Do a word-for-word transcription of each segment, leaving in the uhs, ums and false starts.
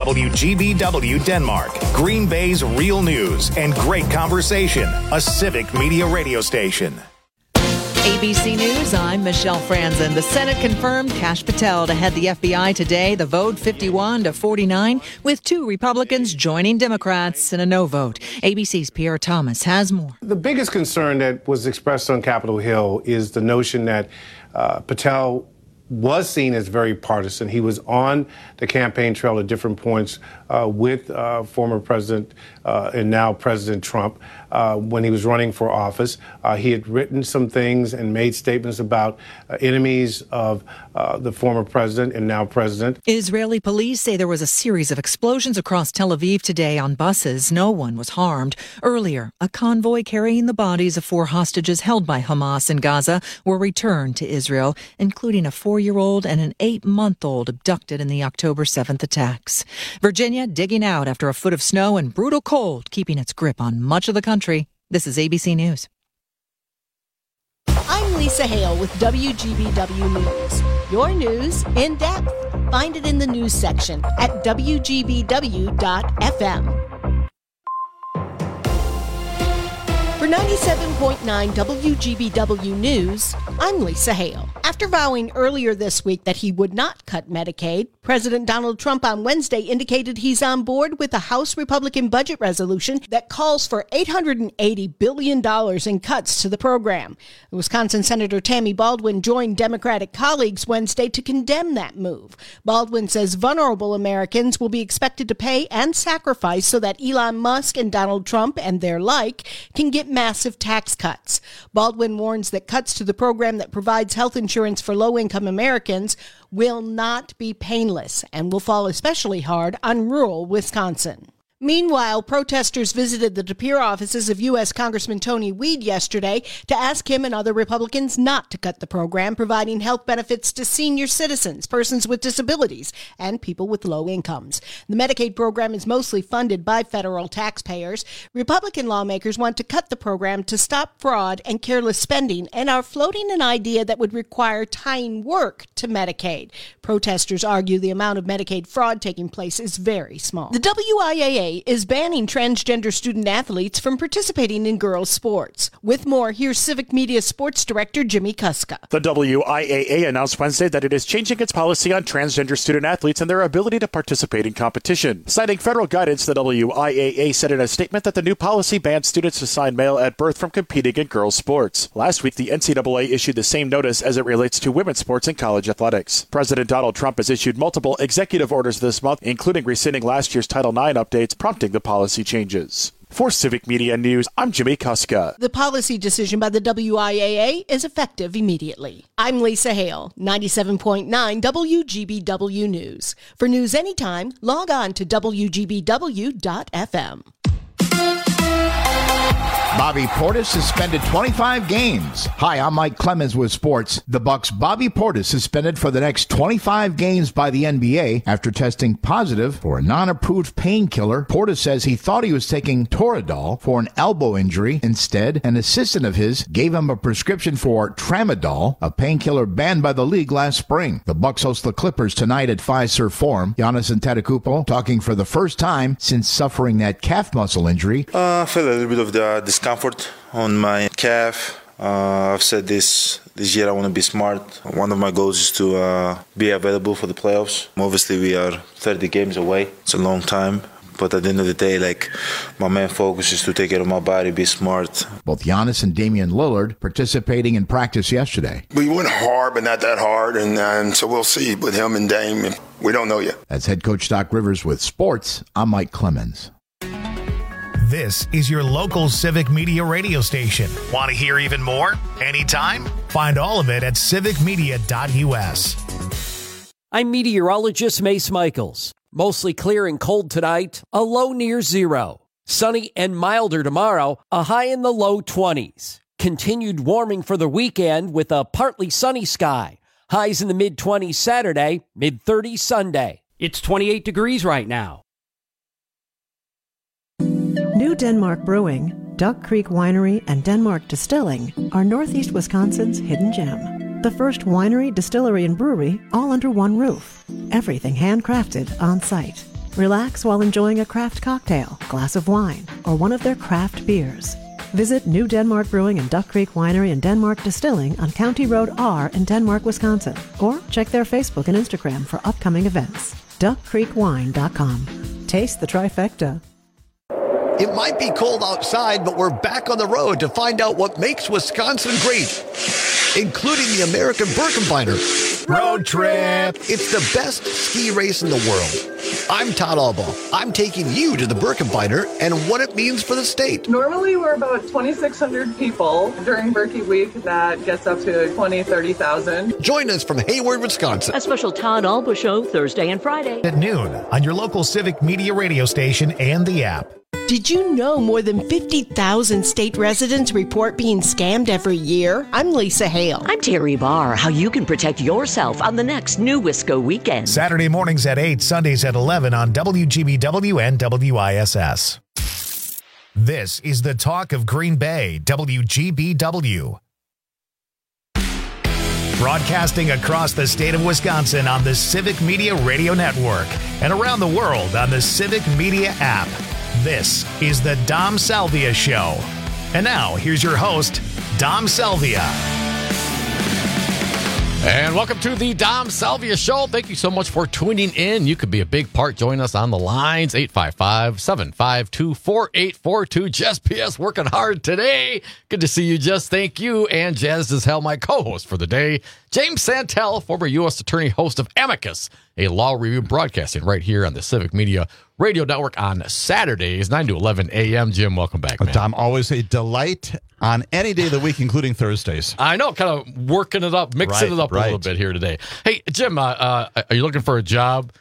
W G B W Denmark, Green Bay's real news and great conversation, a civic media radio station. A B C News, I'm Michelle Franzen. The Senate confirmed Kash Patel to head the F B I today. The vote fifty-one to forty-nine, with two Republicans joining Democrats in a no vote. A B C's Pierre Thomas has more. The biggest concern that was expressed on Capitol Hill is the notion that uh, Patel was seen as very partisan. He was on the campaign trail at different points uh, with uh, former President uh, and now President Trump uh, when he was running for office. Uh, he had written some things and made statements about uh, enemies of uh, the former president and now president. Israeli police say there was a series of explosions across Tel Aviv today on buses. No one was harmed. Earlier, a convoy carrying the bodies of four hostages held by Hamas in Gaza were returned to Israel, including a four-year-old and an eight-month-old abducted in the October seventh attacks. Virginia digging out after a foot of snow and brutal cold keeping its grip on much of the country. This is A B C News. I'm Lisa Hale with W G B W News. Your news in depth. Find it in the news section at W G B W dot F M. For ninety-seven point nine W G B W News, I'm Lisa Hale. After vowing earlier this week that he would not cut Medicaid, President Donald Trump on Wednesday indicated he's on board with a House Republican budget resolution that calls for eight hundred eighty billion dollars in cuts to the program. Wisconsin Senator Tammy Baldwin joined Democratic colleagues Wednesday to condemn that move. Baldwin says vulnerable Americans will be expected to pay and sacrifice so that Elon Musk and Donald Trump and their like can get massive tax cuts. Baldwin warns that cuts to the program that provides health insurance for low-income Americans will not be painless and will fall especially hard on rural Wisconsin. Meanwhile, protesters visited the De Pere offices of U S Congressman Tony Weed yesterday to ask him and other Republicans not to cut the program, providing health benefits to senior citizens, persons with disabilities, and people with low incomes. The Medicaid program is mostly funded by federal taxpayers. Republican lawmakers want to cut the program to stop fraud and careless spending and are floating an idea that would require tying work to Medicaid. Protesters argue the amount of Medicaid fraud taking place is very small. The W I A A is banning transgender student athletes from participating in girls' sports. With more, here's Civic Media Sports Director Jimmy Kuska. The W I A A announced Wednesday that it is changing its policy on transgender student athletes and their ability to participate in competition. Citing federal guidance, the W I A A said in a statement that the new policy bans students assigned male at birth from competing in girls' sports. Last week, the N C double A issued the same notice as it relates to women's sports and college athletics. President Donald Trump has issued multiple executive orders this month, including rescinding last year's Title nine updates, prompting the policy changes. For Civic Media News, I'm Jimmy Kuska. The policy decision by the W I A A is effective immediately. I'm Lisa Hale, ninety-seven point nine W G B W News. For news anytime, log on to W G B W dot F M. Bobby Portis suspended twenty-five games. Hi, I'm Mike Clemens with sports. The Bucks' Bobby Portis suspended for the next twenty-five games by the N B A after testing positive for a non-approved painkiller. Portis says he thought he was taking Toradol for an elbow injury. Instead, an assistant of his gave him a prescription for Tramadol, a painkiller banned by the league last spring. The Bucks host the Clippers tonight at Fiserv Forum. Giannis Antetokounmpo talking for the first time since suffering that calf muscle injury. Uh, I feel a little bit of the discomfort on my calf. Uh, I've said this this year I want to be smart. One of my goals is to uh, be available for the playoffs. Obviously, we are thirty games away. It's a long time. But at the end of the day, like, my main focus is to take care of my body, be smart. Both Giannis and Damian Lillard participating in practice yesterday. We went hard, but not that hard, and, and so we'll see with him and Dame. We don't know yet. That's head coach Doc Rivers with sports. I'm Mike Clemens. This is your local Civic Media radio station. Want to hear even more? Anytime? Find all of it at civic media dot U S. I'm meteorologist Mace Michaels. Mostly clear and cold tonight, a low near zero. Sunny and milder tomorrow, a high in the low twenties. Continued warming for the weekend with a partly sunny sky. Highs in the mid-twenties Saturday, mid-thirties Sunday. It's twenty-eight degrees right now. New Denmark Brewing, Duck Creek Winery, and Denmark Distilling are Northeast Wisconsin's hidden gem. The first winery, distillery, and brewery all under one roof. Everything handcrafted on site. Relax while enjoying a craft cocktail, glass of wine, or one of their craft beers. Visit New Denmark Brewing and Duck Creek Winery and Denmark Distilling on County Road R in Denmark, Wisconsin. Or check their Facebook and Instagram for upcoming events. duck creek wine dot com. Taste the trifecta. It might be cold outside, but we're back on the road to find out what makes Wisconsin great, including the American Birkebeiner Road Trip. It's the best ski race in the world. I'm Todd Albaugh. I'm taking you to the Birkebeiner and what it means for the state. Normally, we're about twenty-six hundred people. During Birkie Week, that gets up to twenty, thirty thousand. Join us from Hayward, Wisconsin. A special Todd Albaugh show Thursday and Friday At noon on your local Civic Media radio station and the app. Did you know more than fifty thousand state residents report being scammed every year? I'm Lisa Hale. I'm Terry Barr. How you can protect yourself on the next New Wisco weekend. Saturday mornings at eight, Sundays at eleven on W G B W and W I S S. This is the talk of Green Bay, W G B W. Broadcasting across the state of Wisconsin on the Civic Media Radio Network and around the world on the Civic Media app. This is the Dom Salvia Show. And now, here's your host, Dom Salvia. And welcome to the Dom Salvia Show. Thank you so much for tuning in. You could be a big part. Join us on the lines, eight five five, seven five two, four eight four two. Jess P S working hard today. Good to see you, Jess. Thank you. And Jazz is hell, my co-host for the day. James Santel, former U S Attorney, host of Amicus, a law review broadcasting right here on the Civic Media Radio Network on Saturdays, nine to eleven a.m. Jim, welcome back, man. Tom, always a delight on any day of the week, including Thursdays. I know, kind of working it up, mixing right, it up right. a little bit here today. Hey, Jim, uh, uh, are you looking for a job?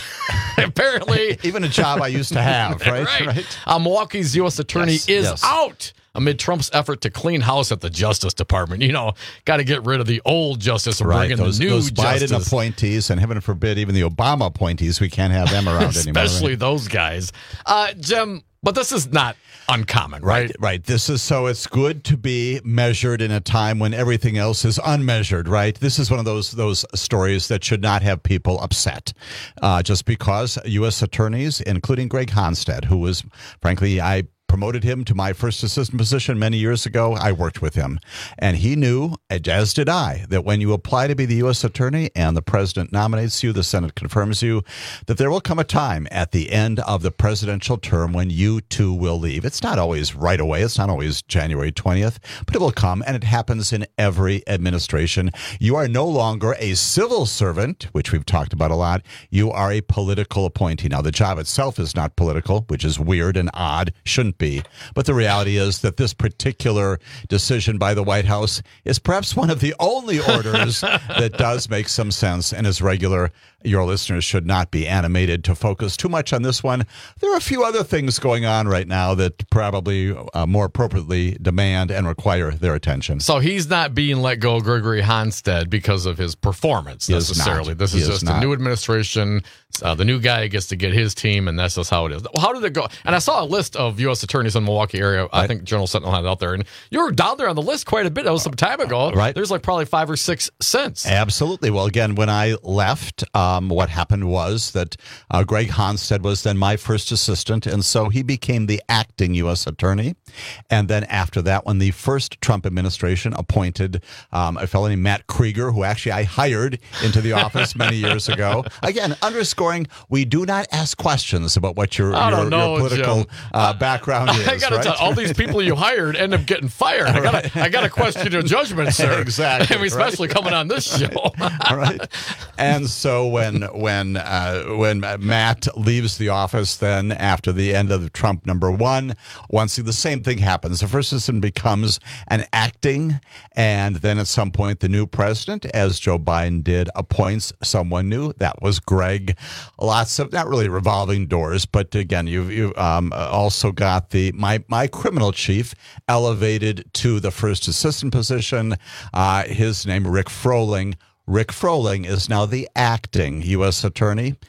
Apparently. Even a job I used to have, right? right. right. Uh, Milwaukee's U S Attorney yes, is yes. out amid Trump's effort to clean house at the Justice Department. You know, got to get rid of the old justice and right. bring in those, the new those justice. Biden appointees, and heaven forbid, even the Obama appointees, we can't have them around anymore. Especially right? those guys. Uh, Jim, but this is not uncommon, right? right? Right. This is so it's good to be measured in a time when everything else is unmeasured, right? This is one of those those stories that should not have people upset. Uh, just because U S attorneys, including Greg Honstead, who was, frankly, I promoted him to my first assistant position many years ago. I worked with him. And he knew, as did I, that when you apply to be the U S attorney and the president nominates you, the Senate confirms you, that there will come a time at the end of the presidential term when you too will leave. It's not always right away. It's not always January twentieth, but it will come, and it happens in every administration. You are no longer a civil servant, which we've talked about a lot. You are a political appointee. Now, the job itself is not political, which is weird and odd, shouldn't be. But the reality is that this particular decision by the White House is perhaps one of the only orders that does make some sense and is regular. Your listeners should not be animated to focus too much on this one. There are a few other things going on right now that probably uh, more appropriately demand and require their attention. So he's not being let go, Gregory Honstead, because of his performance necessarily. This is just a new administration. Uh, the new guy gets to get his team, and that's just how it is. How did it go? And I saw a list of U S attorneys in the Milwaukee area. Right. I think Journal Sentinel had it out there, and you were down there on the list quite a bit. That was some time ago. Right. There's like probably five or six since. Absolutely. Well, again, when I left, um, what happened was that uh, Greg Honstead was then my first assistant, and so he became the acting U S attorney. And then after that, when the first Trump administration appointed um, a fellow named Matt Krieger, who actually I hired into the office many years ago, again, underscoring we do not ask questions about what your, your, know, your political uh, background is. I got to right? tell all these people you hired end up getting fired. I got right. I got to question your judgment, sir. Exactly. I mean, especially right. coming on this show. All right. And so when when uh, when Matt leaves the office, then after the end of Trump number one, once the same thing happens, the first assistant becomes an acting, and then at some point the new president, as Joe Biden did, appoints someone new. That was Greg. Lots of not really revolving doors, but again, you've you um, also got the my my criminal chief elevated to the first assistant position. Uh, his name Rick Froling. Rick Froling is now the acting U S attorney.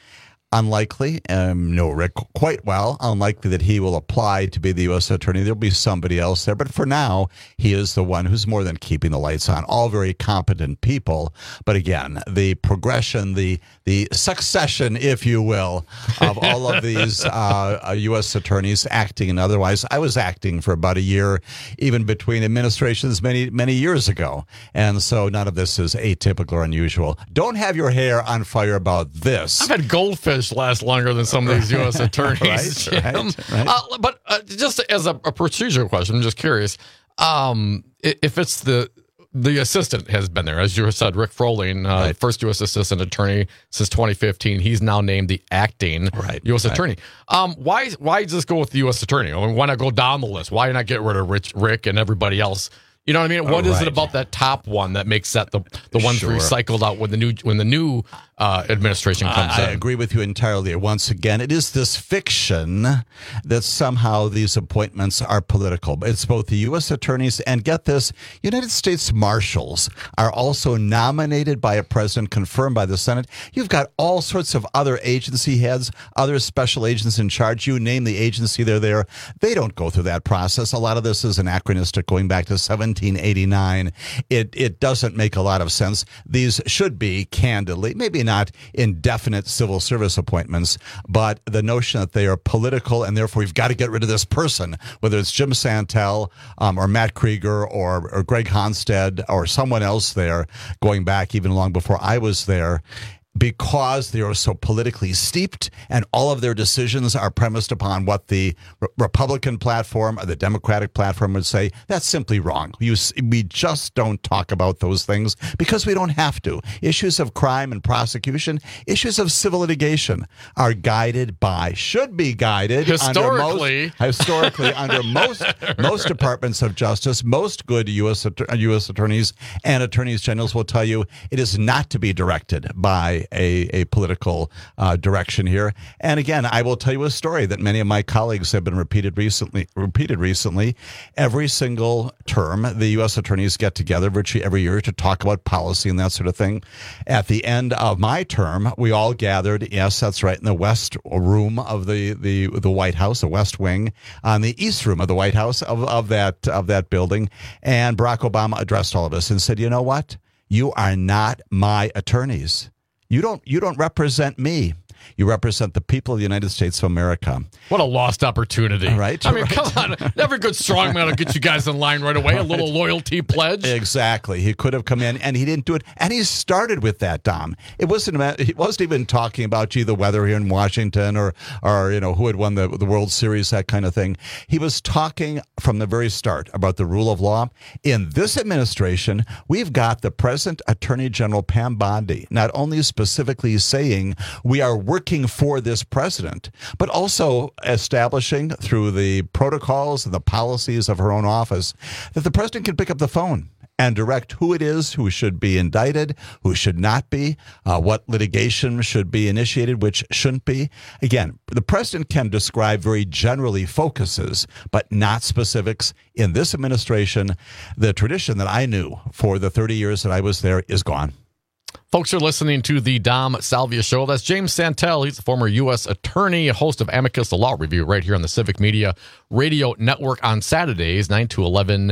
Unlikely, um, no, Rick, quite well. Unlikely that he will apply to be the U S attorney. There'll be somebody else there. But for now, he is the one who's more than keeping the lights on. All very competent people. But again, the progression, the the succession, if you will, of all of these uh, U S attorneys acting and otherwise. I was acting for about a year, even between administrations many, many years ago. And so none of this is atypical or unusual. Don't have your hair on fire about this. I've had goldfish last longer than some of these U S attorneys. right, right, right. Uh, but uh, just as a, a procedural question, I'm just curious um, if it's the the assistant has been there, as you said, Rick Froling, uh, right. first U S assistant attorney since twenty fifteen. He's now named the acting right, U S right. attorney. Um, why why just go with the U S attorney? I mean, why not go down the list? Why not get rid of Rich, Rick and everybody else? You know what I mean? What oh, is right. it about that top one that makes that the the one Sure. recycled out when the new when the new uh, administration comes I, in? I agree with you entirely. Once again, it is this fiction that somehow these appointments are political. It's both the U S attorneys and, get this, United States Marshals are also nominated by a president, confirmed by the Senate. You've got all sorts of other agency heads, other special agents in charge. You name the agency, they're there. They don't go through that process. A lot of this is anachronistic, going back to seventeen eighty-nine. It it doesn't make a lot of sense. These should be, candidly, maybe not indefinite civil service appointments, but the notion that they are political and therefore you've got to get rid of this person, whether it's Jim Santel um, or Matt Krieger or, or Greg Honstead or someone else there, going back even long before I was there, because they are so politically steeped and all of their decisions are premised upon what the Re- Republican platform or the Democratic platform would say, that's simply wrong. You, we just don't talk about those things because we don't have to. Issues of crime and prosecution, issues of civil litigation are guided by, should be guided historically, under most, historically under most most departments of justice. Most good U S U S attorneys and attorneys generals will tell you it is not to be directed by A, a political uh, direction here. And again, I will tell you a story that many of my colleagues have been repeated recently. Repeated recently, every single term, the U S attorneys get together virtually every year to talk about policy and that sort of thing. At the end of my term, we all gathered. Yes, that's right, in the West Room of the the the White House, the West Wing, on the East Room of the White House of of that of that building. And Barack Obama addressed all of us and said, "You know what? You are not my attorneys. You don't you don't represent me. You represent the people of the United States of America." What a lost opportunity. Right? I mean, right. come on. Every good strongman will get you guys in line right away. A little loyalty pledge. Exactly. He could have come in, and he didn't do it. And he started with that, Dom. It wasn't about, he wasn't even talking about, gee, the weather here in Washington or, or you know, who had won the, the World Series, that kind of thing. He was talking from the very start about the rule of law. In this administration, we've got the present Attorney General, Pam Bondi, not only specifically saying we are working for this president, but also establishing through the protocols and the policies of her own office that the president can pick up the phone and direct who it is who should be indicted, who should not be, uh, what litigation should be initiated, which shouldn't be. Again, the president can describe very generally focuses, but not specifics. In this administration, the tradition that I knew for the thirty years that I was there is gone. Folks are listening to the Dom Salvia Show. That's James Santel. He's a former U S attorney, host of Amicus, the Law Review, right here on the Civic Media Radio Network on Saturdays, nine to eleven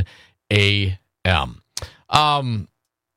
a.m. Um,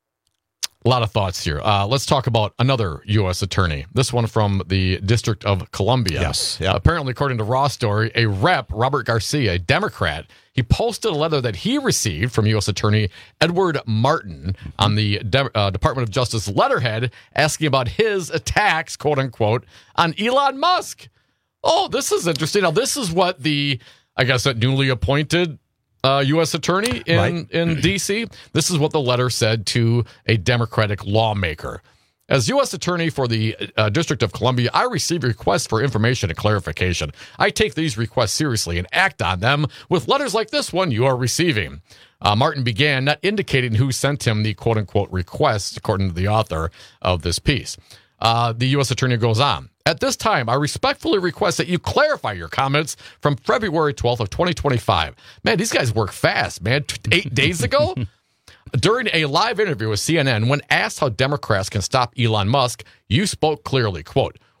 a lot of thoughts here. Uh, let's talk about another U S attorney. This one from the District of Columbia. Yes. Yep. Uh, apparently, according to Raw Story, a rep, Robert Garcia, a Democrat, he posted a letter that he received from U S Attorney Edward Martin on the De- uh, Department of Justice letterhead asking about his attacks, quote unquote, on Elon Musk. Oh, this is interesting. Now, this is what the, I guess, that newly appointed Uh, U S attorney in, right. in D C. This is what the letter said to a Democratic lawmaker. As U S attorney for the uh, District of Columbia, I receive requests for information and clarification. I take these requests seriously and act on them with letters like this one you are receiving. Uh, Martin began, not indicating who sent him the quote-unquote request, according to the author of this piece. Uh, the U S attorney goes on. At this time, I respectfully request that you clarify your comments from February twelfth of twenty twenty-five. Man, these guys work fast, man. Eight days ago? During a live interview with C N N, when asked how Democrats can stop Elon Musk, you spoke clearly. Quote,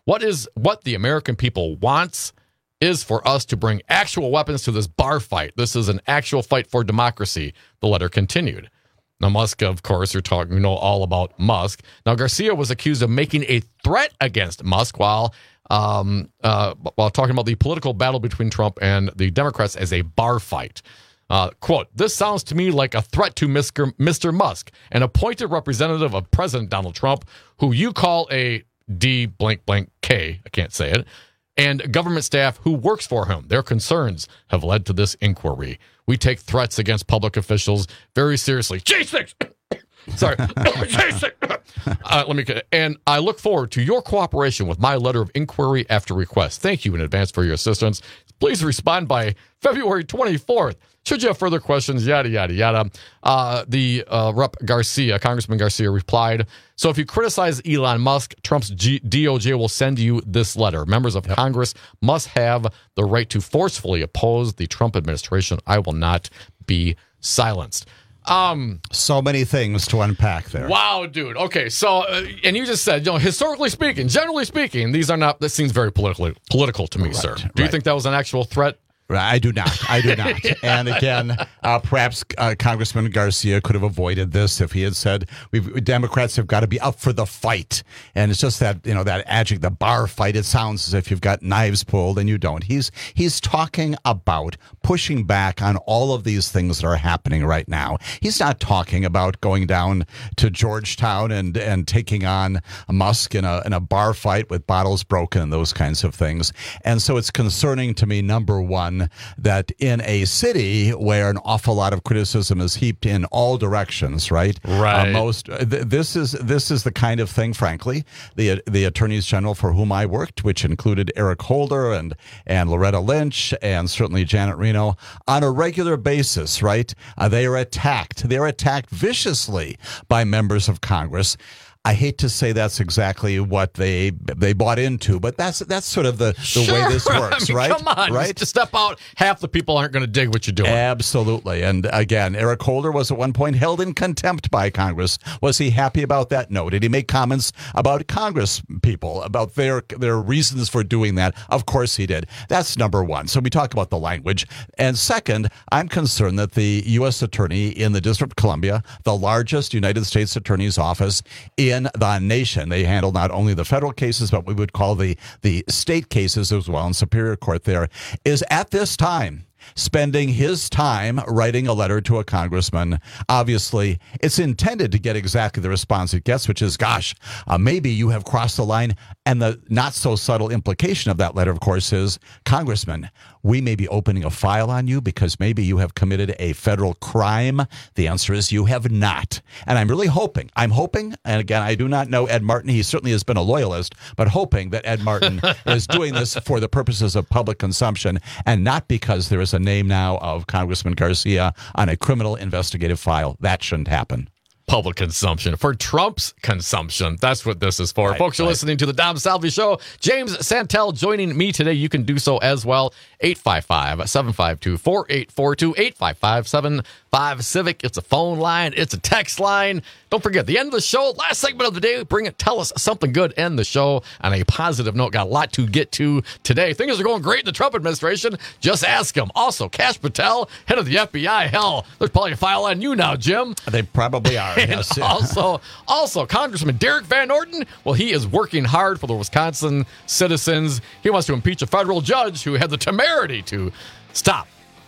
What is what the American people wants is for us to bring actual weapons to this bar fight. This is an actual fight for democracy, the letter continued. Now, Musk, of course, you're talking, you know, all about Musk. Now, Garcia was accused of making a threat against Musk while um, uh, while talking about the political battle between Trump and the Democrats as a bar fight. Uh, quote, "This sounds to me like a threat to Mister Mister Musk, an appointed representative of President Donald Trump, who you call a D blank blank K, I can't say it, and government staff who works for him. Their concerns have led to this inquiry. We take threats against public officials very seriously." J six! Sorry. J six! Uh, let me get it. "And I look forward to your cooperation with my letter of inquiry after request. Thank you in advance for your assistance. Please respond by February twenty-fourth. Should you have further questions, yada, yada, yada." Uh, the uh, Rep Garcia, Congressman Garcia, replied, "So if you criticize Elon Musk, Trump's G- D O J will send you this letter. Members of yep. Congress must have the right to forcefully oppose the Trump administration. I will not be silenced." Um, so many things to unpack there. Wow, dude. Okay, so, uh, and you just said, you know, historically speaking, generally speaking, these are not, this seems very politically political to me, right, sir. Do right. you think that was an actual threat? I do not. I do not. yeah. And again, uh, perhaps uh, Congressman Garcia could have avoided this if he had said, "We've, Democrats have got to be up for the fight." And it's just that, you know, that adjective, the bar fight. It sounds as if you've got knives pulled and you don't. He's he's talking about pushing back on all of these things that are happening right now. He's not talking about going down to Georgetown and and taking on Musk in a in a bar fight with bottles broken and those kinds of things. And so it's concerning to me, number one, that in a city where an awful lot of criticism is heaped in all directions, right? Right. Uh, most th- this is this is the kind of thing, frankly, the the attorneys general for whom I worked, which included Eric Holder and and Loretta Lynch and certainly Janet Reno, on a regular basis, right? Uh, they are attacked. They're attacked viciously by members of Congress. I hate to say that's exactly what they they bought into, but that's that's sort of the, the sure. way this works, I mean, right? Come on, right? Just step out. Half the people aren't going to dig what you're doing. Absolutely. And again, Eric Holder was at one point held in contempt by Congress. Was he happy about that? No. Did he make comments about Congress people, about their their reasons for doing that? Of course he did. That's number one. So we talk about the language. And second, I'm concerned that the U S attorney in the District of Columbia, the largest United States attorney's office in the nation. They handle not only the federal cases, but we would call the, the state cases as well in Superior Court there, is at this time spending his time writing a letter to a congressman. Obviously, it's intended to get exactly the response it gets, which is, gosh, uh, maybe you have crossed the line. And the not so subtle implication of that letter, of course, is, Congressman, we may be opening a file on you because maybe you have committed a federal crime. The answer is you have not. And I'm really hoping, I'm hoping, and again, I do not know Ed Martin. He certainly has been a loyalist, but hoping that Ed Martin is doing this for the purposes of public consumption and not because there is a name now of Congressman Garcia on a criminal investigative file. That shouldn't happen. Public consumption. For Trump's consumption. That's what this is for. Right, Folks, you're right. listening to the Dom Salvi Show. James Santel joining me today. You can do so as well. eight five five, seven five two, four eight four two, eight five five, seven five Civic. It's a phone line. It's a text line. Don't forget, the end of the show, last segment of the day, bring it. Tell us something good. End the show on a positive note. Got a lot to get to today. Things are going great in the Trump administration. Just ask him. Also, Kash Patel, head of the F B I. Hell, there's probably a file on you now, Jim. They probably are. And yes. also, also, Congressman Derek Van Orden, well, he is working hard for the Wisconsin citizens. He wants to impeach a federal judge who had the temerity to stop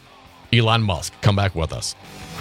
Elon Musk. Come back with us.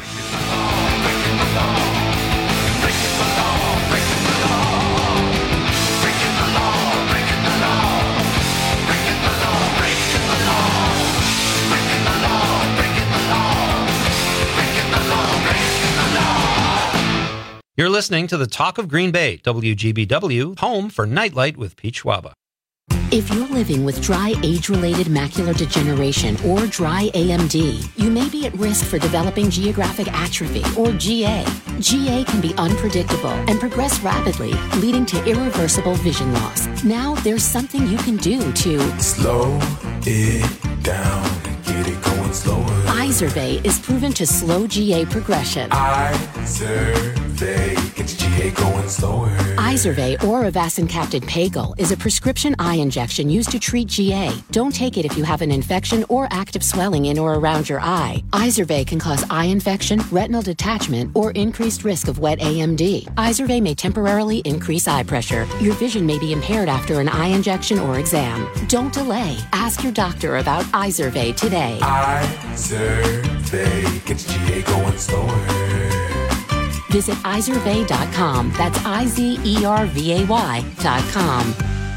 You're listening to the Talk of Green Bay, W G B W, home for Nightlight with Pete Schwaba. If you're living with dry age-related macular degeneration or dry A M D, you may be at risk for developing geographic atrophy or G A. G A can be unpredictable and progress rapidly, leading to irreversible vision loss. Now there's something you can do to slow it down and get it going slower. Izervay is proven to slow G A progression. Izervay. Izervay gets G A going slower. Izervay or Avastin-capted Pagel is a prescription eye injection used to treat G A. Don't take it if you have an infection or active swelling in or around your eye. Izervay can cause eye infection, retinal detachment, or increased risk of wet A M D. Izervay may temporarily increase eye pressure. Your vision may be impaired after an eye injection or exam. Don't delay. Ask your doctor about Izervay today. Izervay gets G A going slower. Visit Izervay dot com. That's I Z E R V A Y dot com.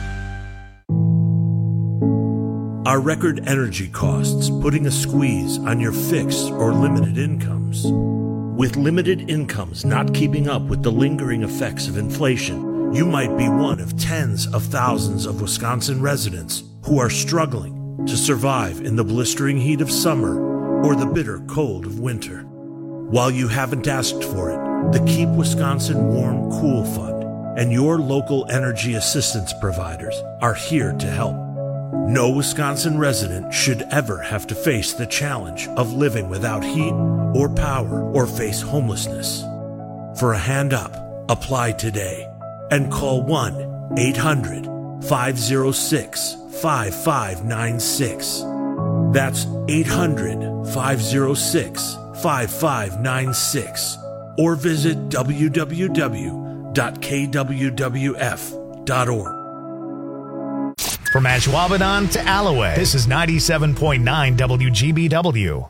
Are record energy costs putting a squeeze on your fixed or limited incomes? With limited incomes not keeping up with the lingering effects of inflation, you might be one of tens of thousands of Wisconsin residents who are struggling to survive in the blistering heat of summer or the bitter cold of winter. While you haven't asked for it, the Keep Wisconsin Warm Cool Fund and your local energy assistance providers are here to help. No Wisconsin resident should ever have to face the challenge of living without heat or power or face homelessness. For a hand up, apply today and call one eight hundred five oh six five five nine six. That's eight hundred five oh six five five nine six. Or visit w w w dot k w w f dot org. From Ashwaubenon to Alloway, this is ninety-seven point nine W G B W.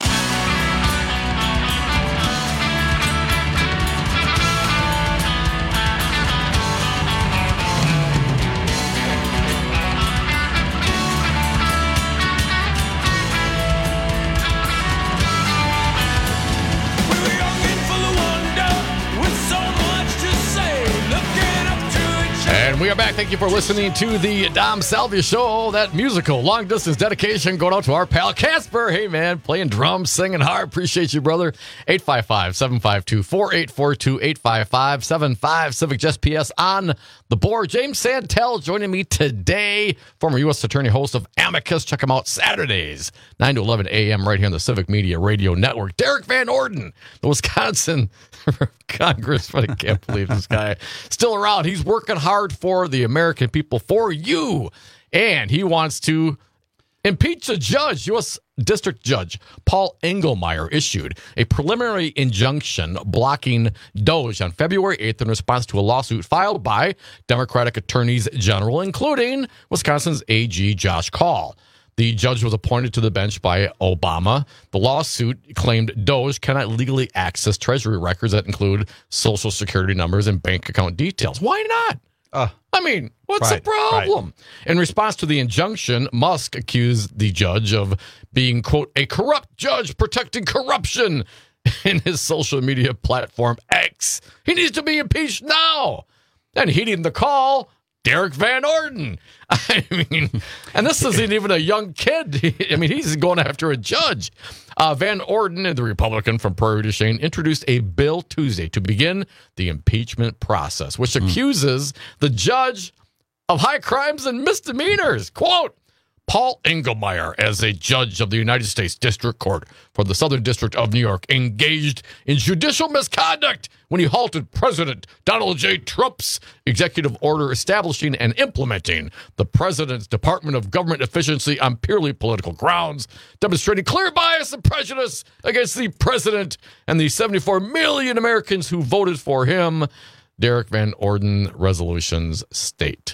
We are back. Thank you for listening to the Dom Salvia Show. That musical long distance dedication going out to our pal Casper. Hey, man, playing drums, singing hard. Appreciate you, brother. eight five five, seven five two, four eight four two, eight five five, seven five. Civic Just P S on the board. James Santel joining me today, former U S Attorney, host of Amicus. Check him out Saturdays, nine to eleven a.m. right here on the Civic Media Radio Network. Derek Van Orden, the Wisconsin Congress. I can't believe this guy still around. He's working hard for the American people, for you, and he wants to impeach a judge. U S District Judge Paul Engelmeyer issued a preliminary injunction blocking DOJ on February eighth in response to a lawsuit filed by Democratic attorneys general, including Wisconsin's A G Josh Kaul. The judge was appointed to the bench by Obama. The lawsuit claimed DOJ cannot legally access Treasury records that include Social Security numbers and bank account details. Why not? Uh, I mean, what's right, the problem? Right. In response to the injunction, Musk accused the judge of being, quote, a corrupt judge protecting corruption in his social media platform X. He needs to be impeached now. And heeding the call, Derek Van Orden. I mean, and this isn't even a young kid. I mean, he's going after a judge. Uh, Van Orden, the Republican from Prairie du Chien, introduced a bill Tuesday to begin the impeachment process, which mm. accuses the judge of high crimes and misdemeanors. Quote, Paul Engelmeyer, as a judge of the United States District Court for the Southern District of New York, engaged in judicial misconduct when he halted President Donald J. Trump's executive order establishing and implementing the president's Department of Government Efficiency on purely political grounds, demonstrating clear bias and prejudice against the president and the seventy-four million Americans who voted for him. Derek Van Orden resolutions state.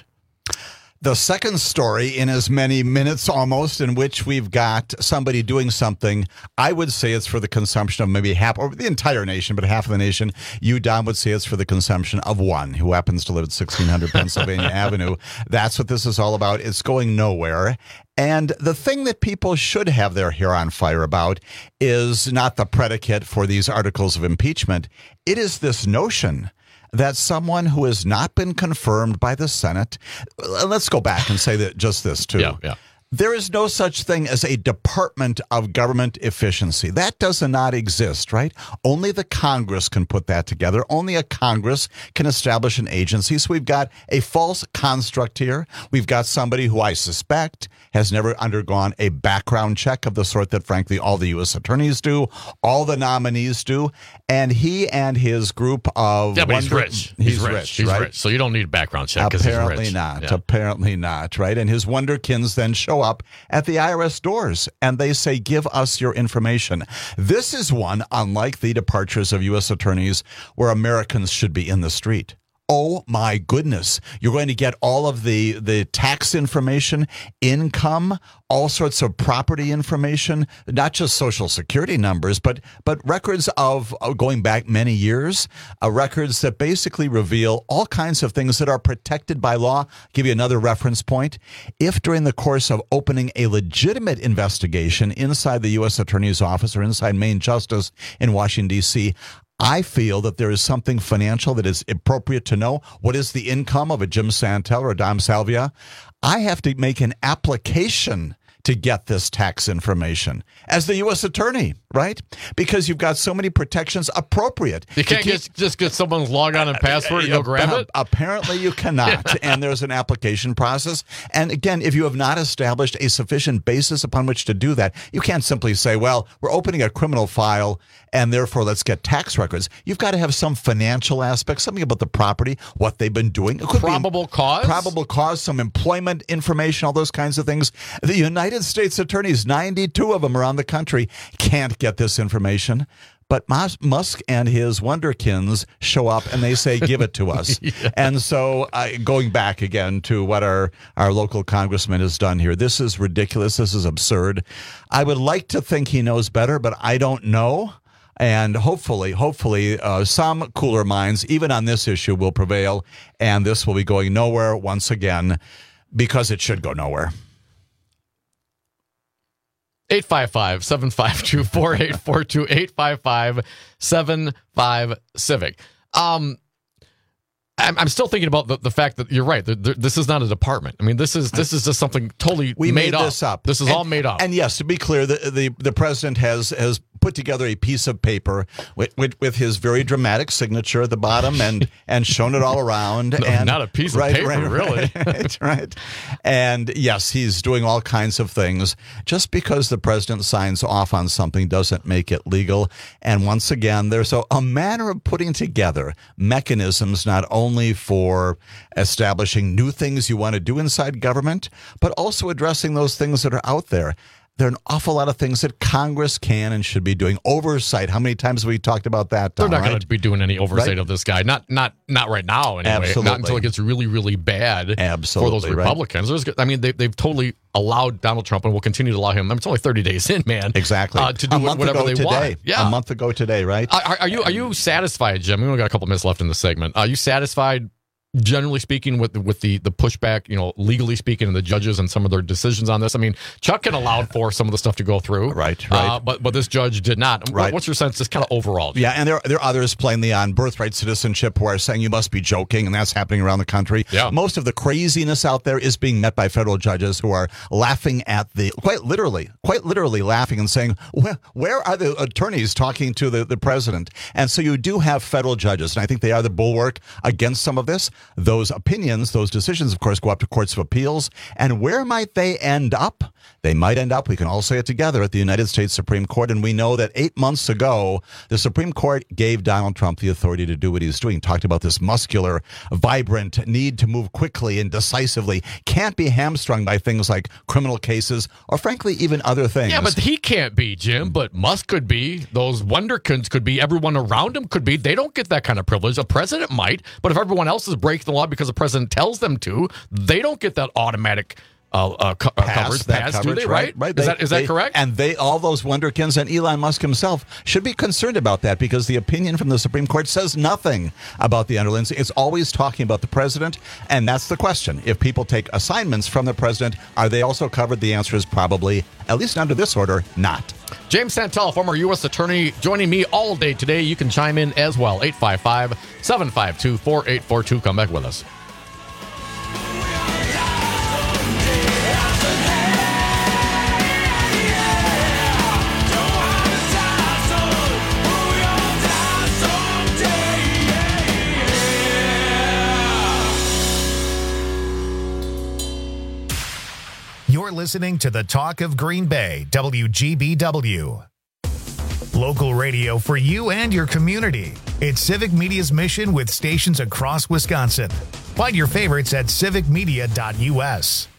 The second story in as many minutes almost in which we've got somebody doing something, I would say it's for the consumption of maybe half, or the entire nation, but half of the nation. You, Don, would say it's for the consumption of one who happens to live at sixteen hundred Pennsylvania Avenue. That's what this is all about. It's going nowhere. And the thing that people should have their hair on fire about is not the predicate for these articles of impeachment. It is this notion that someone who has not been confirmed by the Senate, let's go back and say that just this too. Yeah, yeah. There is no such thing as a Department of Government Efficiency. That does not exist, right? Only the Congress can put that together. Only a Congress can establish an agency. So we've got a false construct here. We've got somebody who I suspect has never undergone a background check of the sort that, frankly, all the U S attorneys do, all the nominees do. And he and his group of... Yeah, but he's wonder- rich. He's, He's rich. rich, He's right? rich. So you don't need a background check because he's rich. Apparently not. Yeah. Apparently not, right? And his wonderkins then show up at the I R S doors and they say, give us your information. This is one, unlike the departures of U S attorneys, where Americans should be in the street. Oh my goodness. You're going to get all of the, the tax information, income, all sorts of property information, not just Social Security numbers, but but records of uh, going back many years, uh, records that basically reveal all kinds of things that are protected by law. I'll give you another reference point. If during the course of opening a legitimate investigation inside the U S Attorney's Office or inside Main Justice in Washington, D C, I feel that there is something financial that is appropriate to know. What is the income of a Jim Santel or a Dom Salvia? I have to make an application to get this tax information as the U S attorney, right? Because you've got so many protections appropriate. You can't keep, just, just get someone's log on and password and go grab it? Apparently you cannot. And there's an application process. And again, if you have not established a sufficient basis upon which to do that, you can't simply say, well, we're opening a criminal file and therefore let's get tax records. You've got to have some financial aspect, something about the property, what they've been doing. It could probable be cause? Probable cause, some employment information, all those kinds of things. The United States attorneys, ninety-two of them around the country, can't get this information. But Mus- Musk and his wonderkins show up and they say, give it to us. yeah. And so uh, going back again to what our, our local congressman has done here, this is ridiculous. This is absurd. I would like to think he knows better, but I don't know. And hopefully, hopefully, uh, some cooler minds, even on this issue, will prevail. And this will be going nowhere once again, because it should go nowhere. eight five five, seven five two, four eight four two, eight five five, seven five, Civic. Um, I'm, I'm still thinking about the, the fact that you're right. The, the, this is not a department. I mean, this is this is just something totally we made, made up. this up. This is and, all made up. And yes, to be clear, the the, the president has has put together a piece of paper with, with, with his very dramatic signature at the bottom and and shown it all around. No, and not a piece right, of paper, right, really. Right, right. And yes, he's doing all kinds of things. Just because the president signs off on something doesn't make it legal. And once again, there's a, a manner of putting together mechanisms not only for establishing new things you want to do inside government, but also addressing those things that are out there. There are an awful lot of things that Congress can and should be doing. Oversight. How many times have we talked about that, Tom? They're not right? going to be doing any oversight Right? of this guy. Not not not right now, anyway. Absolutely. Not until it gets really, really bad Absolutely, for those right. Republicans. There's, I mean, they, they've totally allowed Donald Trump and will continue to allow him. I mean, it's only thirty days in, man. Exactly. Uh, to do a month whatever ago they today. want. Yeah. A month ago today, right? Are, are you are you satisfied, Jim? We only got a couple minutes left in the segment. Are you satisfied, generally speaking, with the, with the the pushback, you know, legally speaking, and the judges and some of their decisions on this? I mean, Chuck had allowed for some of the stuff to go through, Right, right. Uh, but but this judge did not. Right. What's your sense, just kind of overall? Jim? Yeah, and there, there are others plainly on birthright citizenship who are saying you must be joking, and that's happening around the country. Yeah. Most of the craziness out there is being met by federal judges who are laughing at the, quite literally, quite literally laughing and saying, where, where are the attorneys talking to the, the president? And so you do have federal judges, and I think they are the bulwark against some of this. Those opinions, those decisions, of course, go up to courts of appeals. And where might they end up? They might end up, we can all say it together, at the United States Supreme Court. And we know that eight months ago, the Supreme Court gave Donald Trump the authority to do what he's doing. Talked about this muscular, vibrant need to move quickly and decisively. Can't be hamstrung by things like criminal cases or, frankly, even other things. Yeah, but he can't be, Jim. But Musk could be. Those wonderkins could be. Everyone around him could be. They don't get that kind of privilege. A president might. But if everyone else is breaking the law because the president tells them to, they don't get that automatic Uh, uh, co- uh, Pass, coverage, that pass, coverage, do they, right? Right. Is They- that is that they- correct? And they, all those wonderkins and Elon Musk himself should be concerned about that, because the opinion from the Supreme Court says nothing about the underlings. It's always talking about the president, and that's the question. If people take assignments from the president, are they also covered? The answer is probably, at least under this order, not. James Santel, former U S attorney, joining me all day today. You can chime in as well. eight five five, seven five two, four eight four two. Come back with us. listening to the Talk of Green Bay, W G B W. Local radio for you and your community. It's Civic Media's mission with stations across Wisconsin. Find your favorites at civic media dot U S.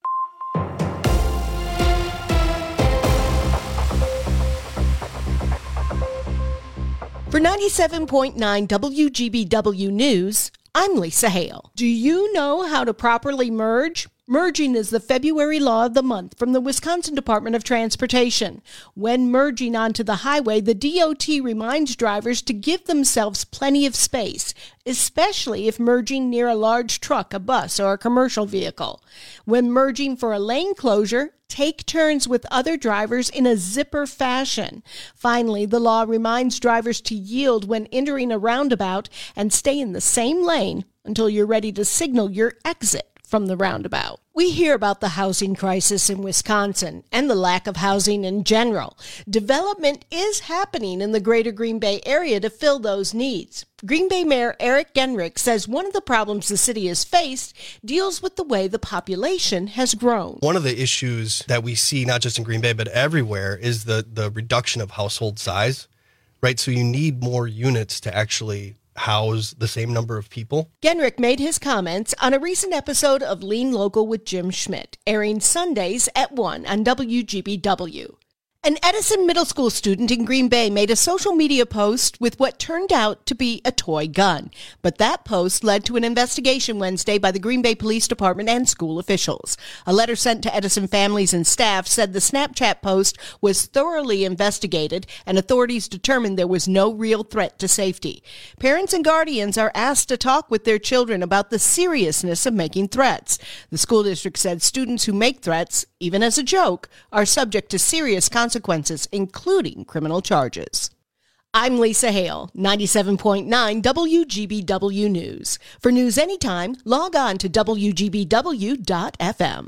For ninety-seven point nine W G B W News, I'm Lisa Hale. Do you know how to properly merge? Merging is the February law of the month from the Wisconsin Department of Transportation. When merging onto the highway, the D O T reminds drivers to give themselves plenty of space, especially if merging near a large truck, a bus, or a commercial vehicle. When merging for a lane closure, take turns with other drivers in a zipper fashion. Finally, the law reminds drivers to yield when entering a roundabout and stay in the same lane until you're ready to signal your exit from the roundabout. We hear about the housing crisis in Wisconsin and the lack of housing in general. Development is happening in the greater Green Bay area to fill those needs. Green Bay Mayor Eric Genrich says one of the problems the city has faced deals with the way the population has grown. One of the issues that we see, not just in Green Bay, but everywhere, is the, the reduction of household size, right? So you need more units to actually house the same number of people. Genrich made his comments on a recent episode of Lean Local with Jim Schmidt, airing Sundays at one on W G B W. An Edison Middle School student in Green Bay made a social media post with what turned out to be a toy gun. But that post led to an investigation Wednesday by the Green Bay Police Department and school officials. A letter sent to Edison families and staff said the Snapchat post was thoroughly investigated and authorities determined there was no real threat to safety. Parents and guardians are asked to talk with their children about the seriousness of making threats. The school district said students who make threats, even as a joke, are subject to serious consequences. consequences, including criminal charges. I'm Lisa Hale, ninety-seven point nine W G B W News. For news anytime, log on to W G B W dot F M.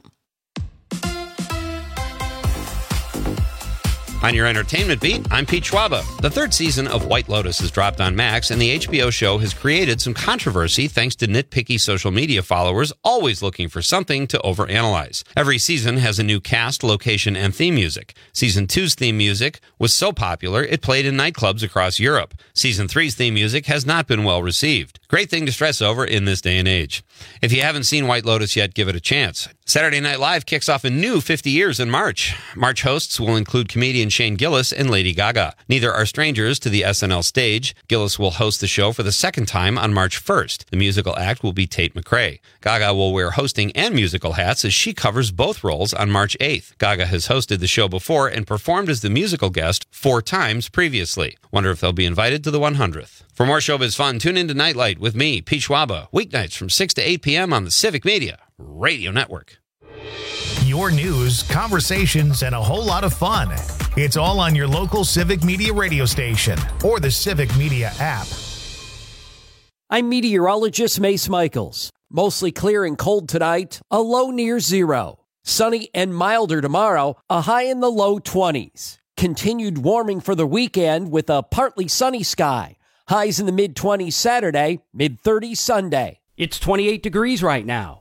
On your entertainment beat, I'm Pete Schwaba. The third season of White Lotus has dropped on Max, and the H B O show has created some controversy thanks to nitpicky social media followers always looking for something to overanalyze. Every season has a new cast, location, and theme music. Season two's theme music was so popular it played in nightclubs across Europe. Season three's theme music has not been well received. Great thing to stress over in this day and age. If you haven't seen White Lotus yet, give it a chance. Saturday Night Live kicks off a new fifty years in March. March hosts will include comedian Shane Gillis and Lady Gaga. Neither are strangers to the S N L stage. Gillis will host the show for the second time on March first. The musical act will be Tate McRae. Gaga will wear hosting and musical hats as she covers both roles on March eighth. Gaga has hosted the show before and performed as the musical guest four times previously. Wonder if they'll be invited to the one hundredth. For more showbiz fun, tune in to Nightlight with me, Pete Schwaba, weeknights from six to eight p.m. on the Civic Media Radio Network. Your news, conversations, and a whole lot of fun. It's all on your local Civic Media radio station or the Civic Media app. I'm meteorologist Mace Michaels. Mostly clear and cold tonight, a low near zero. Sunny and milder tomorrow, a high in the low twenties. Continued warming for the weekend with a partly sunny sky. Highs in the mid-twenties Saturday, mid-thirties Sunday. It's twenty-eight degrees right now.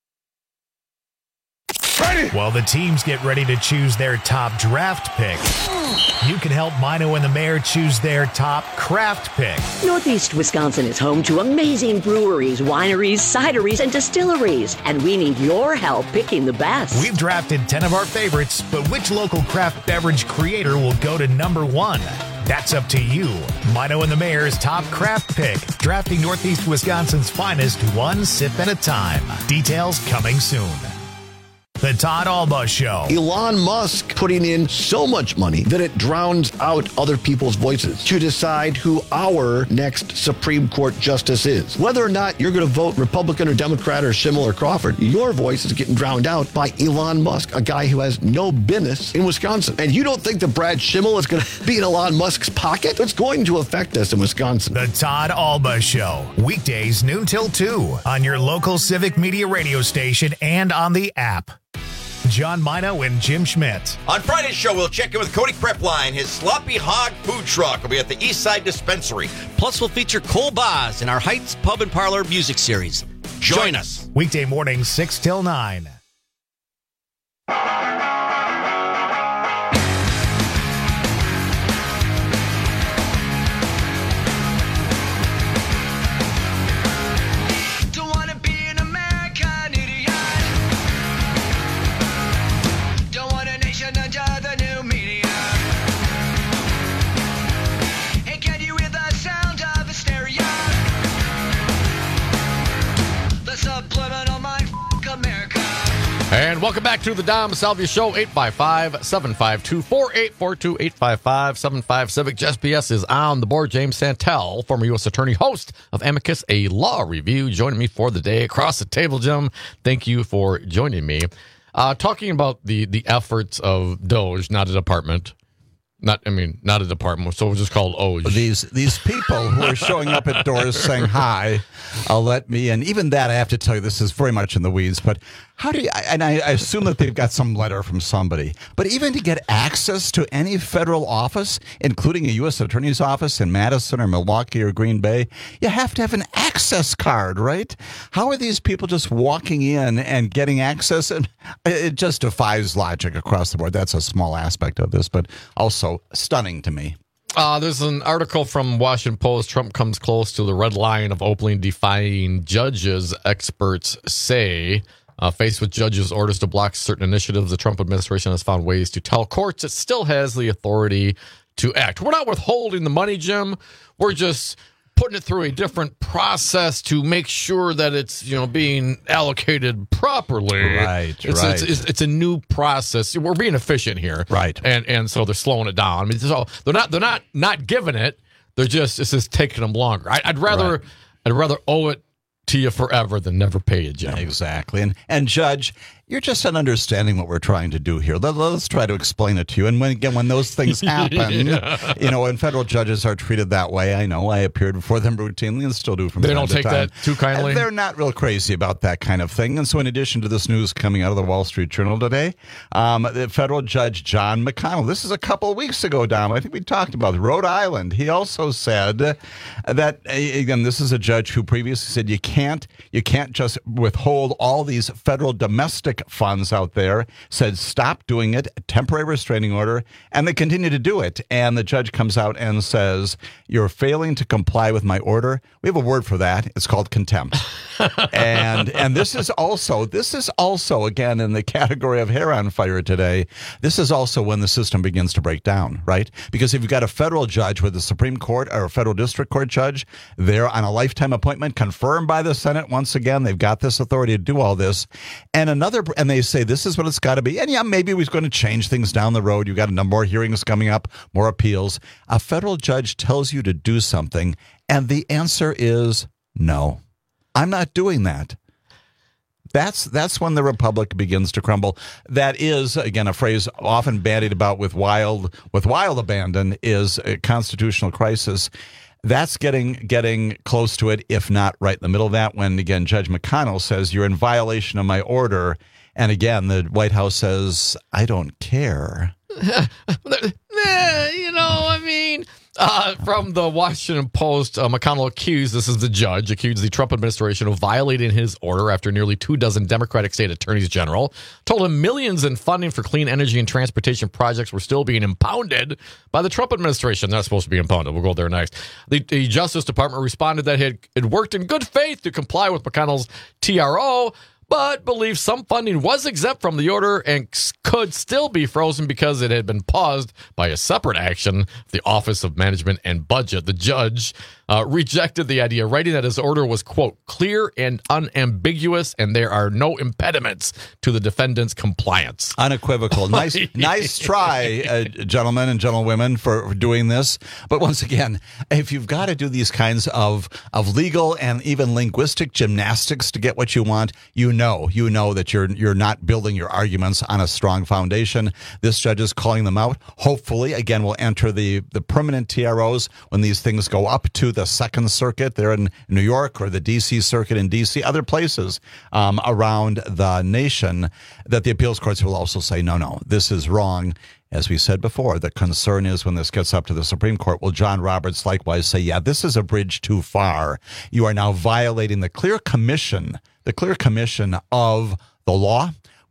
While the teams get ready to choose their top draft pick, you can help Mino and the Mayor choose their top craft pick. Northeast Wisconsin is home to amazing breweries, wineries, cideries, and distilleries, and we need your help picking the best. We've drafted ten of our favorites, but which local craft beverage creator will go to number one? That's up to you. Mino and the Mayor's top craft pick, drafting Northeast Wisconsin's finest one sip at a time. Details coming soon. The Todd Alba Show. Elon Musk putting in so much money that it drowns out other people's voices to decide who our next Supreme Court justice is. Whether or not you're going to vote Republican or Democrat or Schimmel or Crawford, your voice is getting drowned out by Elon Musk, a guy who has no business in Wisconsin. And you don't think that Brad Schimmel is going to be in Elon Musk's pocket? It's going to affect us in Wisconsin. The Todd Alba Show. Weekdays noon till two on your local Civic Media radio station and on the app. John Mino and Jim Schmidt. On Friday's show, we'll check in with Cody Prepline. His Sloppy Hog food truck will be at the East Side Dispensary. Plus, we'll feature Cole Boz in our Heights Pub and Parlor music series. Join us. Weekday morning, six till nine. listen to the new media. Hey, can you hear the sound of hysteria? The subliminal mind f*** America. And welcome back to the Dom Salvia Show, eight five five, seven five two, four eight four two, eight five five, seven five Civic. Jess P S is on the board. James Santel, former U S attorney, host of Amicus, a law review, joining me for the day across the table. Jim, thank you for joining me. Uh, talking about the, the efforts of DOJ, not a department. Not, I mean, not a department, so we'll just call it O J. These these people who are showing up at doors saying, hi, uh, let me in. Even that, I have to tell you, this is very much in the weeds, but how do you, and I, I assume that they've got some letter from somebody, but even to get access to any federal office, including a U S attorney's office in Madison or Milwaukee or Green Bay, you have to have an access card, right? How are these people just walking in and getting access? And it just defies logic across the board. That's a small aspect of this, but also stunning to me. Uh, there's an article from Washington Post. Trump comes close to the red line of openly defying judges, experts say. Uh, faced with judges' orders to block certain initiatives, the Trump administration has found ways to tell courts it still has the authority to act. We're not withholding the money, Jim. We're just putting it through a different process to make sure that it's, you know, being allocated properly. Right, it's, right. It's, it's, it's a new process. We're being efficient here, right? And and so they're slowing it down. I mean, so they're not they're not not giving it. They're just it's just taking them longer. I, I'd rather Right. I'd rather owe it to you forever than never pay you, Jim. Exactly. And and Judge, you're just not understanding what we're trying to do here. Let, let's try to explain it to you. And when again, when those things happen, Yeah. you know, and federal judges are treated that way, I know I appeared before them routinely and still do from They time don't to take time. that too kindly? And they're not real crazy about that kind of thing. And so in addition to this news coming out of the Wall Street Journal today, um, the federal judge John McConnell, this is a couple of weeks ago, Dom, I think we talked about Rhode Island. He also said that, again, this is a judge who previously said you can't, you can't just withhold all these federal domestic funds out there, said stop doing it, temporary restraining order, and they continue to do it. And the judge comes out and says, you're failing to comply with my order. We have a word for that. It's called contempt. and and this is also, this is also, again, in the category of hair on fire today, this is also when the system begins to break down, right? Because if you've got a federal judge with the Supreme Court or a federal district court judge, they're on a lifetime appointment confirmed by the Senate. Once again, they've got this authority to do all this. And another, and they say, this is what it's got to be. And yeah, maybe we're going to change things down the road. You've got a number more hearings coming up, more appeals. A federal judge tells you to do something, and the answer is no. I'm not doing that. That's that's when the republic begins to crumble. That is, again, a phrase often bandied about with wild with wild abandon, is a constitutional crisis. That's getting getting close to it, if not right in the middle of that, when, again, Judge McConnell says, you're in violation of my order. And again, the White House says, I don't care. Eh, you know, I mean, uh, from the Washington Post, uh, McConnell accused, this is the judge, accused the Trump administration of violating his order after nearly two dozen Democratic state attorneys general told him millions in funding for clean energy and transportation projects were still being impounded by the Trump administration. That's supposed to be impounded. We'll go there next. The, the Justice Department responded that it had it worked in good faith to comply with McConnell's T R O, but believes some funding was exempt from the order and could still be frozen because it had been paused by a separate action, the Office of Management and Budget. The judge uh, rejected the idea, writing that his order was, quote, clear and unambiguous, and there are no impediments to the defendant's compliance. Unequivocal. Nice nice try, uh, gentlemen and gentlewomen, for, for doing this. But once again, if you've got to do these kinds of, of legal and even linguistic gymnastics to get what you want, you know, you know that you're you're not building your arguments on a strong foundation. This judge is calling them out. Hopefully, again, we'll enter the, the permanent T R Os when these things go up to the Second Circuit there in New York, or the D C Circuit in D C, other places um, around the nation, that the appeals courts will also say, no, no, this is wrong. As we said before, the concern is when this gets up to the Supreme Court, will John Roberts likewise say, yeah, this is a bridge too far. You are now violating the clear commission, the clear commission of the law,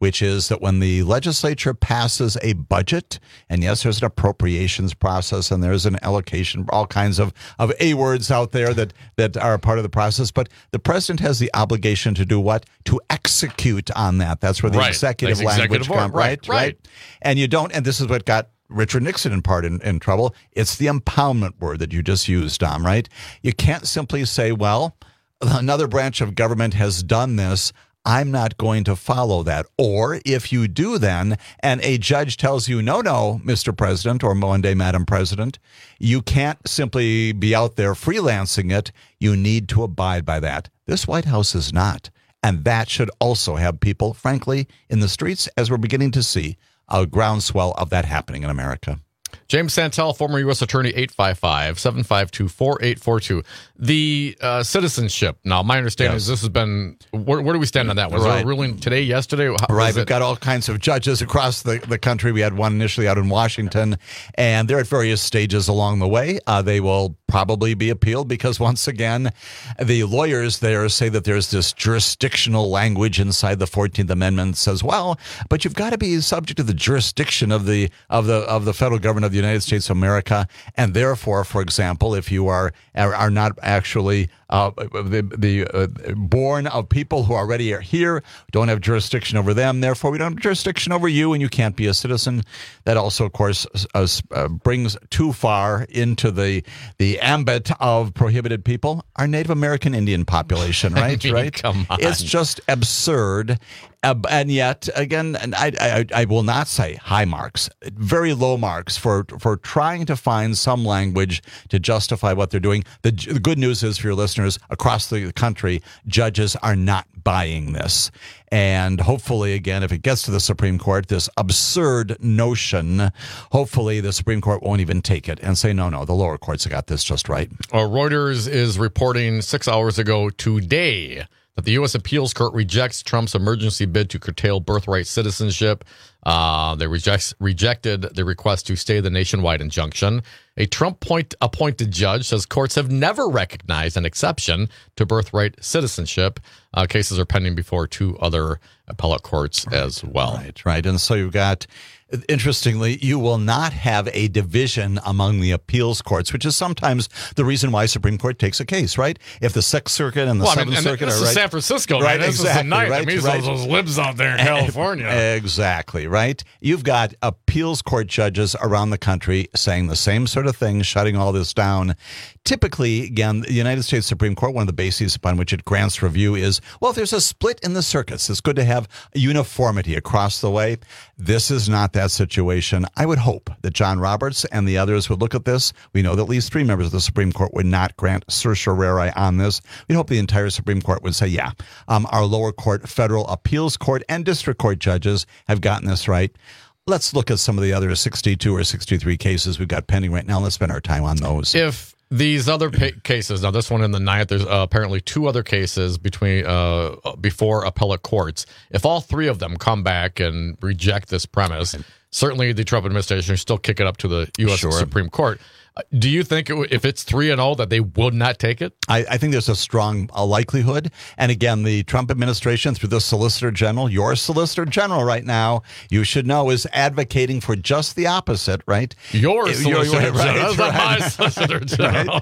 which is that when the legislature passes a budget, and yes, there's an appropriations process and there's an allocation, all kinds of, of A words out there that, that are a part of the process, but the president has the obligation to do what? To execute on that. That's where the Right. executive That's language executive comes, order. right, Right, right. And you don't, and this is what got Richard Nixon in part in, in trouble. It's the impoundment word that you just used, Dom, right? You can't simply say, well, another branch of government has done this, I'm not going to follow that. Or if you do then, and a judge tells you, no, no, Mister President, or one day, Madam President, you can't simply be out there freelancing it. You need to abide by that. This White House is not. And that should also have people, frankly, in the streets, as we're beginning to see a groundswell of that happening in America. James Santel, former U S Attorney, eight five five, seven five two, four eight four two. The uh, citizenship. Now, my understanding Yes. is this has been, where, where do we stand on that? Was there Right. a ruling today, yesterday? How, Right, was we've it- got all kinds of judges across the, the country. We had one initially out in Washington, and they're at various stages along the way. Uh, they will probably be appealed because, once again, the lawyers there say that there's this jurisdictional language inside the fourteenth Amendment that says, well, but you've got to be subject to the jurisdiction of the of the of the federal government of the United States of America, and therefore, for example, if you are are, are not actually uh, the, the uh, born of people who already are here, don't have jurisdiction over them, therefore we don't have jurisdiction over you, and you can't be a citizen. That also, of course, uh, uh, brings too far into the the ambit of prohibited people our Native American Indian population, right? I mean, right? come on. It's just absurd. Uh, and yet, again, and I, I, I will not say high marks, very low marks for for trying to find some language to justify what they're doing. The, the good news is for your listeners across the country, judges are not buying this. And hopefully, again, if it gets to the Supreme Court, this absurd notion, hopefully the Supreme Court won't even take it and say, no, no, the lower courts have got this just right. Uh, Reuters is reporting six hours ago today that the U S Appeals Court rejects Trump's emergency bid to curtail birthright citizenship. Uh, they rejects, rejected the request to stay the nationwide injunction. A Trump point, appointed judge says courts have never recognized an exception to birthright citizenship. Uh, cases are pending before two other appellate courts as well. Right, right. And so you've got, interestingly, you will not have a division among the appeals courts, which is sometimes the reason why Supreme Court takes a case, right? If the Sixth Circuit and the Well, I Seventh mean, and Circuit this are is right, San Francisco, man. right? This is the exactly, night. right, That means right. those, those libs out there in California. Exactly, right? You've got appeals court judges around the country saying the same sort of thing, shutting all this down. Typically, again, the United States Supreme Court, one of the bases upon which it grants review is, well, if there's a split in the circuits, it's good to have uniformity across the way. This is not that situation. I would hope that John Roberts and the others would look at this. We know that at least three members of the Supreme Court would not grant certiorari on this. We hope the entire Supreme Court would say, yeah, um, our lower court, federal appeals court, and district court judges have gotten this right. Let's look at some of the other sixty-two or sixty-three cases we've got pending right now. Let's spend our time on those. If these other pa- cases, now this one in the ninth, there's uh, apparently two other cases between uh, before appellate courts. If all three of them come back and reject this premise, certainly the Trump administration still kick it up to the U S Sure. Supreme Court. Uh, Do you think it, w- if it's three and oh that they would not take it? I, I think there's a strong uh, likelihood. And again, the Trump administration, through the Solicitor General, your Solicitor General right now, you should know, is advocating for just the opposite, right? Your If- Solicitor right, General, that's not right. my Solicitor General.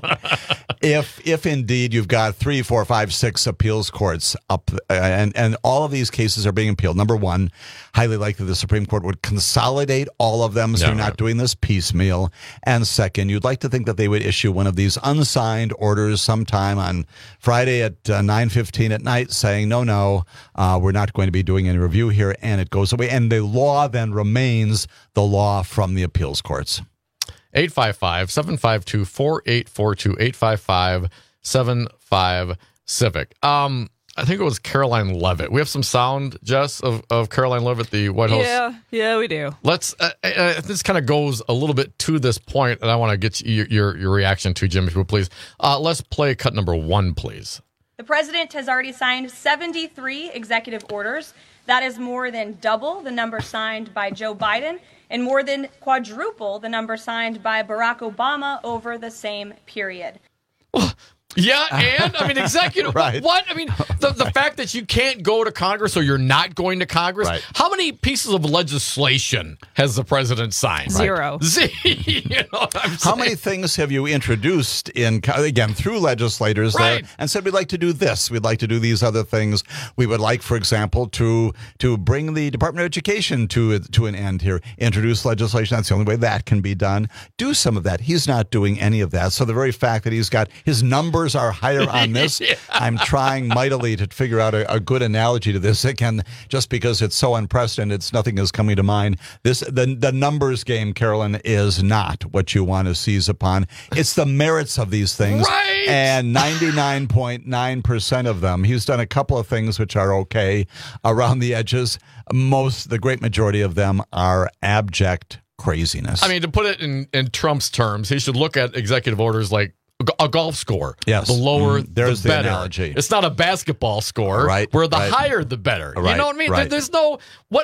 if if indeed you've got three, four, five, six appeals courts up, uh, and and all of these cases are being appealed. Number one, highly likely the Supreme Court would consolidate all of them, so Yeah, you're not right. doing this piecemeal. And second, you'd like to think that they would issue one of these unsigned orders sometime on Friday at uh, nine fifteen at night, saying no, no, uh, we're not going to be doing any review here, and it goes away, and the law then remains the law from the appeals courts. eight five five, seven five two, four eight four two, eight five five, seven five Civic. Um, I think it was Caroline Levitt. We have some sound, Jess, of, of Caroline Levitt, the White House. Yeah, yeah, we do. Let's. Uh, uh, this kind of goes a little bit to this point, and I want to get your, your your reaction to, Jim, if you would please. Uh, let's play cut number one, please. The president has already signed seventy-three executive orders. That is more than double the number signed by Joe Biden and more than quadruple the number signed by Barack Obama over the same period. Yeah, and I mean, executive. Right. What? I mean, the, the fact that you can't go to Congress or you're not going to Congress. Right. How many pieces of legislation has the president signed? Zero. Z. You know what I'm How saying? many things have you introduced in again through legislators Right. there and said we'd like to do this, we'd like to do these other things. We would like, for example, to to bring the Department of Education to to an end here. Introduce legislation. That's the only way that can be done. Do some of that. He's not doing any of that. So the very fact that he's got his numbers are higher on this. Yeah. I'm trying mightily to figure out a, a good analogy to this. Again, just because it's so unprecedented, it's nothing is coming to mind. This the the numbers game, Carolyn, is not what you want to seize upon. It's the merits of these things. Right. And ninety-nine point nine percent of them, he's done a couple of things which are okay around the edges. Most, the great majority of them are abject craziness. I mean, to put it in, in Trump's terms, he should look at executive orders like a golf score. Yes. The lower, Mm, there's the the better. analogy. It's not a basketball score. Right, Where the right. higher, the better. You Right, know what I mean? right. There- There's no what.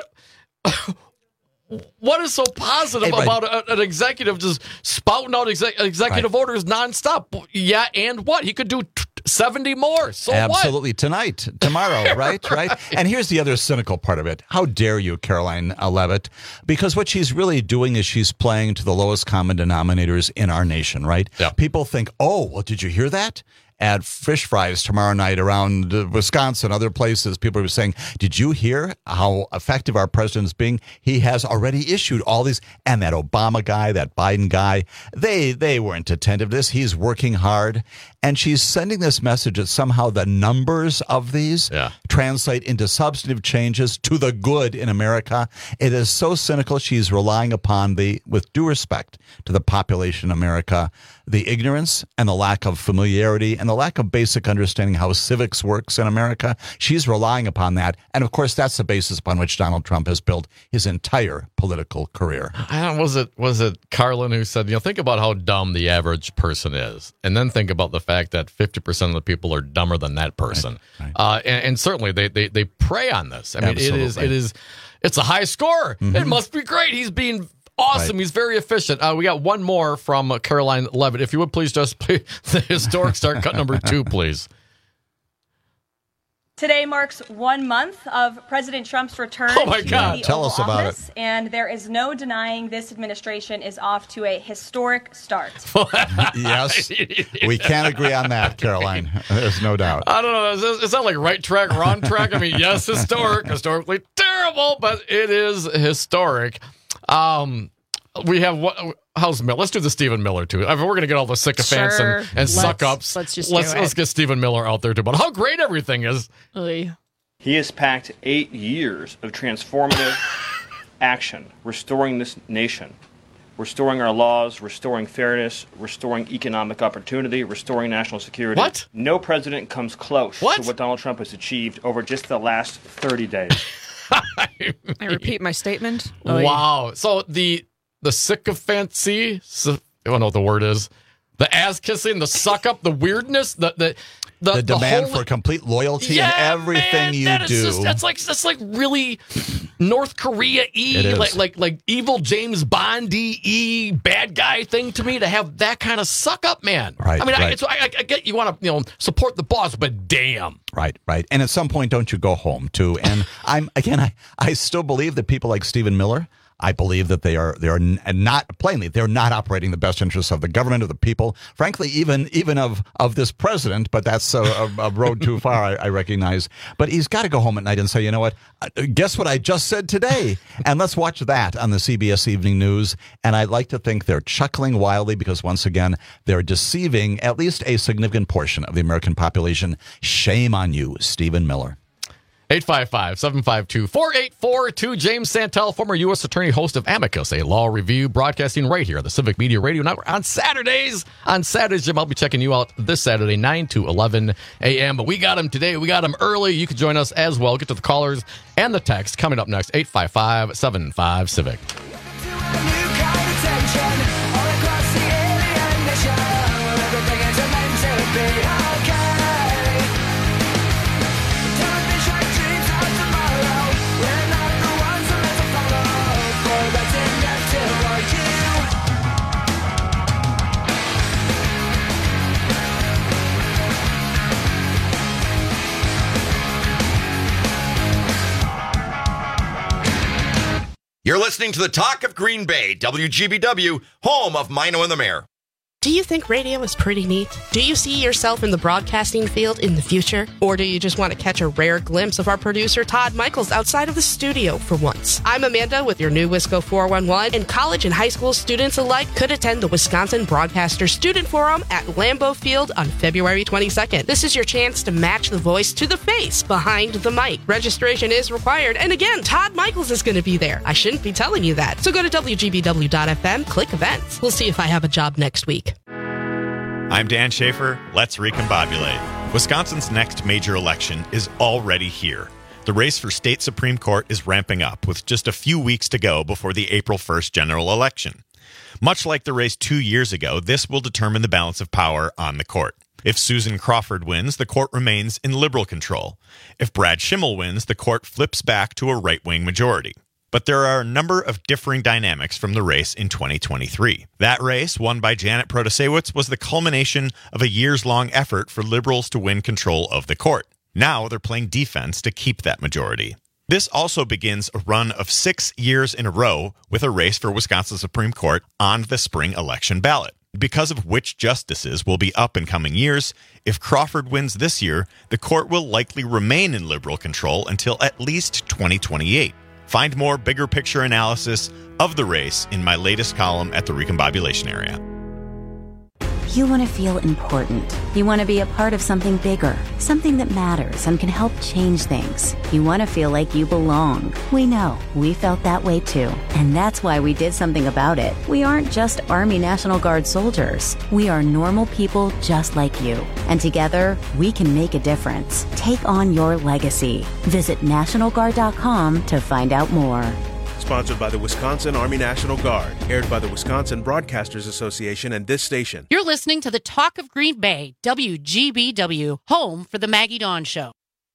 What is so positive Hey, but- about a, an executive just spouting out exec, executive Right. orders nonstop? Yeah, and what? He could do t- seventy more. So Absolutely. what? Tonight, tomorrow, right? Right. And here's the other cynical part of it. How dare you, Caroline Leavitt? Because what she's really doing is she's playing to the lowest common denominators in our nation, right? Yeah. People think, oh, well, did you hear that? At fish fries tomorrow night around uh, Wisconsin, other places, people are saying, did you hear how effective our president's being? He has already issued all these, and that Obama guy, that Biden guy, they they weren't attentive to this. He's working hard. And she's sending this message that somehow the numbers of these Yeah. translate into substantive changes to the good in America. It is so cynical. She's relying upon the, with due respect to the population in America, the ignorance and the lack of familiarity and the lack of basic understanding how civics works in America. She's relying upon that. And of course, that's the basis upon which Donald Trump has built his entire political career. I don't, was it was it Carlin who said, you know, think about how dumb the average person is, and then think about the fact that fifty percent of the people are dumber than that person. Right, right. Uh, and, and certainly they, they they prey on this. I mean, it is Absolutely. it is it's a high score. Mhm. It must be great. He's being awesome. Right. He's very efficient. Uh, we got one more from uh, Caroline Leavitt. If you would please just play the historic start cut number two, please. Today marks one month of President Trump's return Oh, my to God. the Tell Oval us about it. Office, and there is no denying this administration is off to a historic start. Yes, we can't agree on that, Caroline. There's no doubt. I don't know. Is, is that like right track, wrong track? I mean, yes, historic, historically terrible, but it is historic. Um, we have what? How's Miller? Let's do the Stephen Miller too. I mean, we're going to get all the sycophants Sure. and, and suck ups. let's just let's do it. let's get Stephen Miller out there too. But how great everything is. Oy. He has packed eight years of transformative action, restoring this nation, restoring our laws, restoring fairness, restoring economic opportunity, restoring national security. What? No president comes close What? to what Donald Trump has achieved over just the last thirty days. I repeat my statement. Oy. Wow. So the the sycophancy, sy- I don't know what the word is. The ass kissing, the suck up, the weirdness, the the the, The demand whole- for complete loyalty yeah, in everything man, you that is do. just- that's like that's like really North Korea It y, is. like like like evil James Bond y bad guy thing to me to have that kind of suck up, man. Right, I mean, I, right. it's, I, I get you want to you know support the boss, but damn. Right, right. And at some point, don't you go home too? And I'm again, I, I still believe that people like Stephen Miller, I believe that they are they are n- not plainly they're not operating the best interests of the government, of the people, frankly, even even of of this president. But that's a, a, a road too far, I, I recognize. But he's got to go home at night and say, you know what? Uh, Guess what I just said today? And let's watch that on the C B S Evening News. And I'd like to think they're chuckling wildly because once again they're deceiving at least a significant portion of the American population. Shame on you, Stephen Miller. eight five five, seven five two, four eight four two. James Santel, former U S attorney, host of Amicus, a law review, broadcasting right here on the Civic Media Radio Network on Saturdays. On Saturdays, Jim, I'll be checking you out this Saturday, nine to eleven a.m. But we got him today. We got him early. You can join us as well. Get to the callers and the text coming up next, eight five five, seven five, CIVIC. listening to the Talk of Green Bay, W G B W, home of Mino and the Mayor. Do you think radio is pretty neat? Do you see yourself in the broadcasting field in the future? Or do you just want to catch a rare glimpse of our producer, Todd Michaels, outside of the studio for once? I'm Amanda with your new Wisco four one one, and college and high school students alike could attend the Wisconsin Broadcaster Student Forum at Lambeau Field on February twenty-second. This is your chance to match the voice to the face behind the mic. Registration is required, and again, Todd Michaels is going to be there. I shouldn't be telling you that. So go to W G B W dot F M, click events. We'll see if I have a job next week. I'm Dan Schaefer. Let's recombobulate. Wisconsin's next major election is already here. The race for state Supreme Court is ramping up with just a few weeks to go before the April first general election. Much like the race two years ago, this will determine the balance of power on the court. If Susan Crawford wins, the court remains in liberal control. If Brad Schimmel wins, the court flips back to a right-wing majority. But there are a number of differing dynamics from the race in twenty twenty-three. That race, won by Janet Protasewicz, was the culmination of a years-long effort for liberals to win control of the court. Now they're playing defense to keep that majority. This also begins a run of six years in a row with a race for Wisconsin Supreme Court on the spring election ballot. Because of which justices will be up in coming years, if Crawford wins this year, the court will likely remain in liberal control until at least twenty twenty-eight. Find more bigger picture analysis of the race in my latest column at the Recombobulation Area. You want to feel important. You want to be a part of something bigger, something that matters and can help change things. You want to feel like you belong. We know. We felt that way too. And that's why we did something about it. We aren't just Army National Guard soldiers. We are normal people just like you. And together, we can make a difference. Take on your legacy. Visit National Guard dot com to find out more. Sponsored by the Wisconsin Army National Guard. Aired by the Wisconsin Broadcasters Association and this station. You're listening to the Talk of Green Bay, W G B W, home for the Maggie Dawn Show.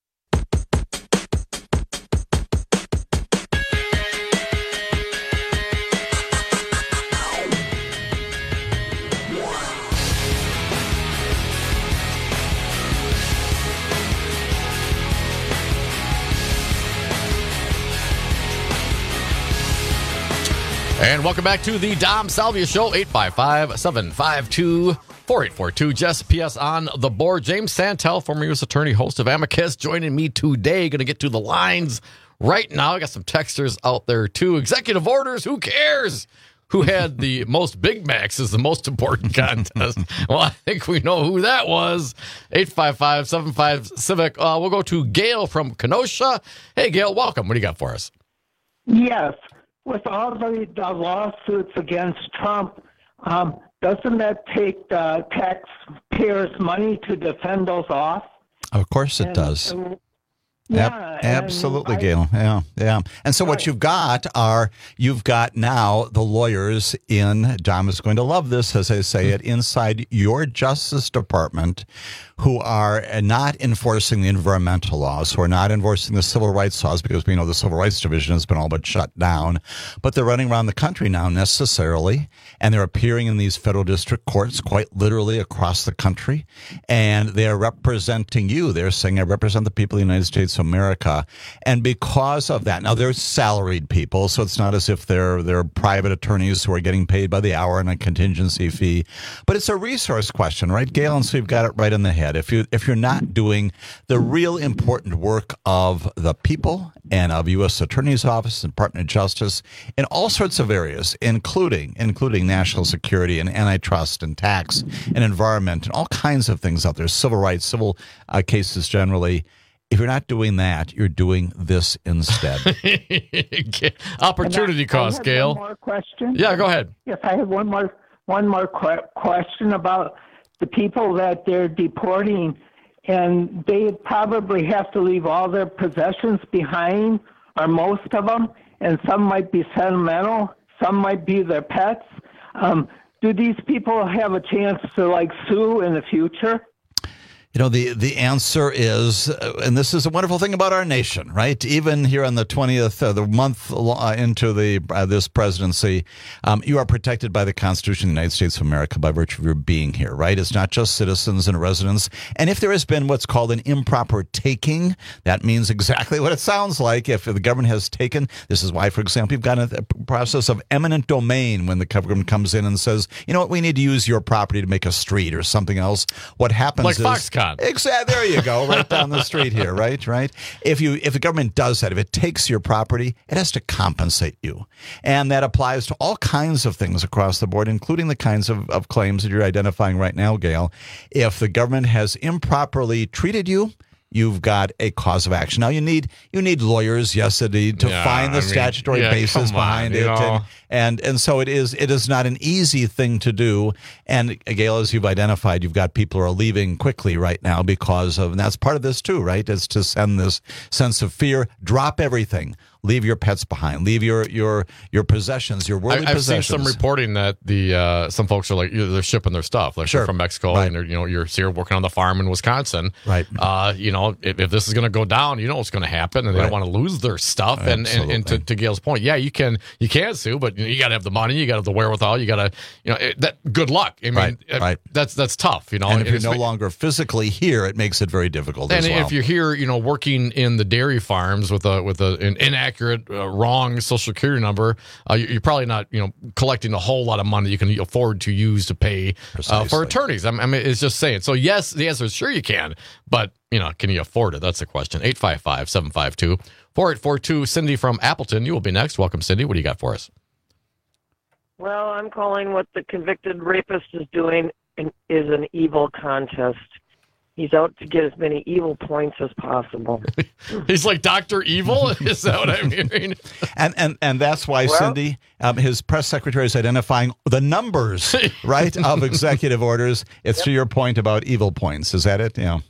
And welcome back to the Dom Salvia Show, eight five five, seven five two, four eight four two. Jess P S on the board. James Santel, former U S attorney, host of Amicus, joining me today. Going to get to the lines right now. I got some texters out there, too. Executive orders, who cares? Who had the most Big Macs is the most important contest. Well, I think we know who that was. eight five five, seven five Civic. Uh, we'll go to Gail from Kenosha. Hey, Gail, welcome. What do you got for us? Yes. With all the, the lawsuits against Trump, um, doesn't that take the taxpayers' money to defend those off? Of course it and, does. Uh, Yeah, Ab- absolutely, I, Gail. Yeah, yeah. And so what you've got are, you've got now the lawyers in, Dom is going to love this as I say it, inside your Justice Department who are not enforcing the environmental laws, who are not enforcing the civil rights laws, because we know the Civil Rights Division has been all but shut down, but they're running around the country now necessarily, and they're appearing in these federal district courts quite literally across the country, and they're representing you. They're saying, I represent the people of the United States of America. And because of that, now they're salaried people, so it's not as if they're they're private attorneys who are getting paid by the hour and a contingency fee, but it's a resource question, right, Gail? And so you've got it right in the head. If you if you're not doing the real important work of the people and of U S Attorney's Office and Department of Justice in all sorts of areas, including including national security and antitrust and tax and environment and all kinds of things out there, civil rights, civil uh, cases generally. If you're not doing that, you're doing this instead. Opportunity cost, Gail. One more question. Yeah, go ahead. Yes, I have one more one more qu- question about the people that they're deporting, and they probably have to leave all their possessions behind, or most of them, and some might be sentimental, some might be their pets. Um, do these people have a chance to like sue in the future? You know, the, the answer is, uh, and this is a wonderful thing about our nation, right? Even here on the twentieth, uh, the month uh, into the uh, this presidency, um, you are protected by the Constitution of the United States of America by virtue of your being here, right? It's not just citizens and residents. And if there has been what's called an improper taking, that means exactly what it sounds like. If the government has taken, this is why, for example, you've got a, a process of eminent domain when the government comes in and says, you know what, we need to use your property to make a street or something else. What happens like is... Foxconn. Exactly. There you go. Right down the street here. Right. Right. If you if the government does that, if it takes your property, it has to compensate you. And that applies to all kinds of things across the board, including the kinds of, of claims that you're identifying right now, Gail. If the government has improperly treated you, you've got a cause of action. Now, you need you need lawyers, yes, indeed, to Yeah, find the I mean, statutory yeah, basis come on, behind you it. know. And, and and so it is it is not an easy thing to do. And, Gail, as you've identified, you've got people who are leaving quickly right now because of, and that's part of this too, right, is to send this sense of fear. Drop everything. Leave your pets behind. Leave your your your possessions, your worldly I, I've possessions. seen some reporting that the uh, some folks are like, you know, they're shipping their stuff, like Sure. they're from Mexico, Right. and they're, you know, you're here working on the farm in Wisconsin, Right. Uh, you know, if, if this is going to go down, you know what's going to happen, and they Right. don't want to lose their stuff. And, and and to, to Gail's point, yeah, you can you can sue, but you, know, you got to have the money, you got to have the wherewithal, you got to, you know, it, that. Good luck. I mean, Right, uh, right. that's that's tough, you know. And if you're it's- no longer physically here, it makes it very difficult And as well. if you're here, you know, working in the dairy farms with a with a, an inaccurate, uh, wrong social security number, uh, you- you're probably not, you know, collecting a whole lot of money you can afford to use to pay uh, Precisely. for attorneys. I mean, it's just saying. So yes, the answer is sure you can, but you know, can you afford it? That's the question. eight five five, seven five two, four eight four two. Cindy from Appleton, you will be next. Welcome, Cindy. What do you got for us? Well, I'm calling what the convicted rapist is doing an, is an evil contest. He's out to get as many evil points as possible. He's like Doctor Evil? Is that what I'm hearing? And and and that's why, Well- Cindy, um, his press secretary is identifying the numbers, right, of executive orders. It's to your point about evil points. Is that it? Yeah.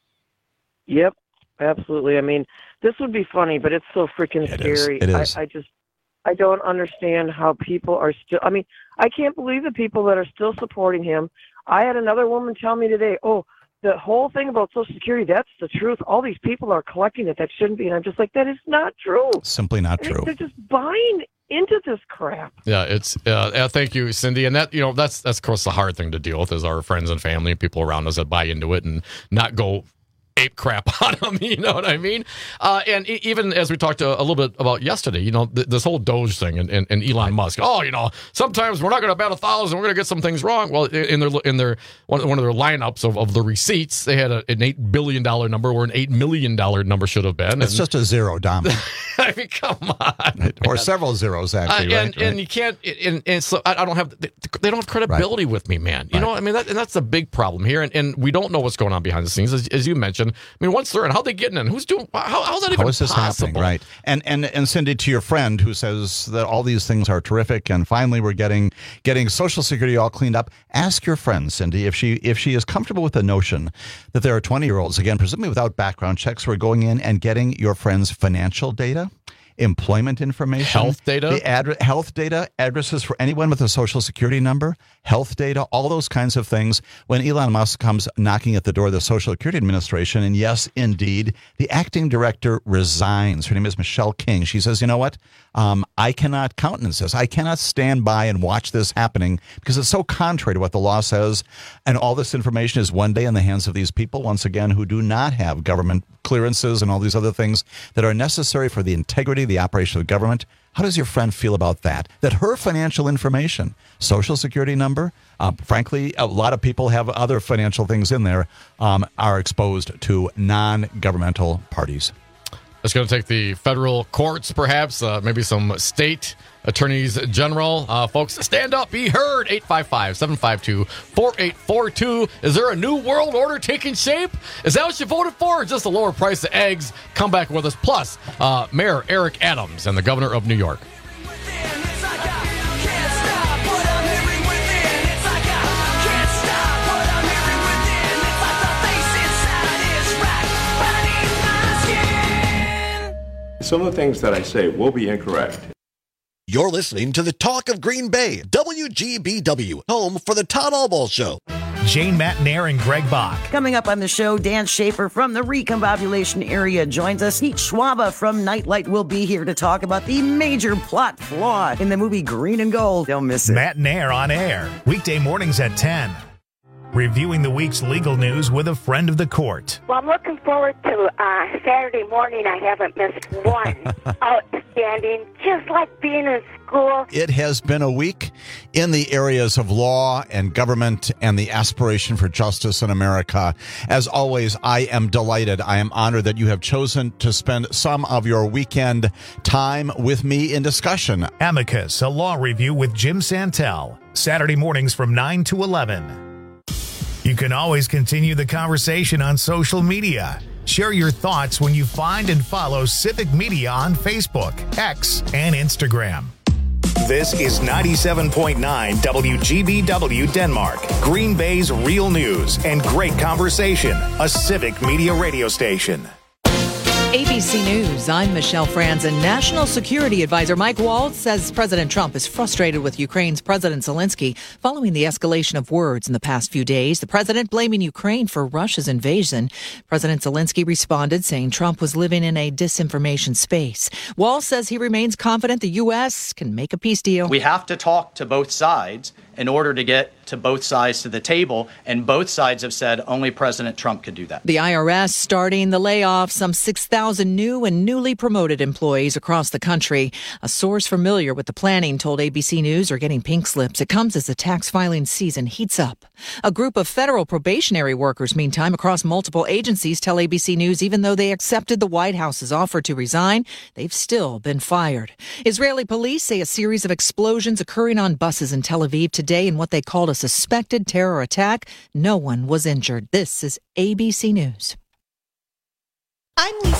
Yep, absolutely. I mean, this would be funny, but it's so freaking It is. scary. It is. I, I just, I don't understand how people are still. I mean, I can't believe the people that are still supporting him. I had another woman tell me today, "Oh, the whole thing about Social Security, that's the truth. All these people are collecting it. That shouldn't be." And I'm just like, that is not true. Simply not true. They're just buying into this crap. Yeah, it's uh, uh, thank you, Cindy, and that you know that's that's of course the hard thing to deal with is our friends and family and people around us that buy into it and not go ape crap on them. You know what I mean? Uh, and e- even as we talked a, a little bit about yesterday, you know, th- this whole Doge thing and, and, and Elon Musk. Oh, you know, sometimes we're not going to bet a thousand. We're going to get some things wrong. Well, in their in their one, one of their lineups of, of the receipts, they had a, an eight billion dollar number where an eight million dollar number should have been. It's And- just a zero, Dom. I mean, come on, or several zeros, actually. Uh, right, and, right. and you can't, and, and so I, I don't have, they, they don't have credibility with me, man. You know, I mean, that, and that's the big problem here. And, and we don't know what's going on behind the scenes, as, as you mentioned. I mean, once they're in, how are they getting in? Who's doing, how, how's that even How is this possible? happening? Right. And, and and Cindy, to your friend who says that all these things are terrific and finally we're getting getting Social Security all cleaned up, ask your friend, Cindy, if she if she is comfortable with the notion that there are twenty-year-olds, again, presumably without background checks, who are going in and getting your friend's financial data, employment information, Health data? the address, health data, addresses for anyone with a Social Security number, health data, all those kinds of things. When Elon Musk comes knocking at the door of the Social Security Administration, and yes, indeed, the acting director resigns. Her name is Michelle King. She says, you know what? Um, I cannot countenance this. I cannot stand by and watch this happening because it's so contrary to what the law says. And all this information is one day in the hands of these people, once again, who do not have government clearances and all these other things that are necessary for the integrity of the operation of government. How does your friend feel about that? That her financial information, Social Security number, uh, frankly, a lot of people have other financial things in there, um, are exposed to non-governmental parties. It's going to take the federal courts, perhaps, uh, maybe some state attorneys general. Uh, folks, stand up, be heard. eight five five, seven five two, four eight four two. Is there a new world order taking shape? Is that what you voted for? Or just a lower price of eggs? Come back with us. Plus, uh, Mayor Eric Adams and the governor of New York. Some of the things that I say will be incorrect. You're listening to the Talk of Green Bay, W G B W, home for the Todd Albaugh Show. Jane Matnair and Greg Bach. Coming up on the show, Dan Schaefer from the Recombobulation area joins us. Pete Schwaba from Nightlight will be here to talk about the major plot flaw in the movie Green and Gold. Don't miss it. Matnair on air, weekday mornings at ten. Reviewing the week's legal news with a friend of the court. Well, I'm looking forward to uh, Saturday morning. I haven't missed one. Outstanding, just like being in school. It has been a week in the areas of law and government and the aspiration for justice in America. As always, I am delighted. I am honored that you have chosen to spend some of your weekend time with me in discussion. Amicus, a law review with Jim Santel. Saturday mornings from nine to eleven. You can always continue the conversation on social media. Share your thoughts when you find and follow Civic Media on Facebook, X, and Instagram. This is ninety-seven point nine W G B W Denmark, Green Bay's real news and great conversation, a Civic Media radio station. A B C News, I'm Michelle Franzen. National Security Advisor Mike Waltz says President Trump is frustrated with Ukraine's President Zelensky following the escalation of words in the past few days. The president blaming Ukraine for Russia's invasion. President Zelensky responded saying Trump was living in a disinformation space. Waltz says he remains confident the U S can make a peace deal. We have to talk to both sides in order to get to both sides to the table, and both sides have said only President Trump could do that. The I R S starting the layoff, some six thousand new and newly promoted employees across the country. A source familiar with the planning told A B C News are getting pink slips. It comes as the tax filing season heats up. A group of federal probationary workers, meantime, across multiple agencies tell A B C News even though they accepted the White House's offer to resign, they've still been fired. Israeli police say a series of explosions occurring on buses in Tel Aviv today in what they called a suspected terror attack. No one was injured. This is A B C News. I'm Lisa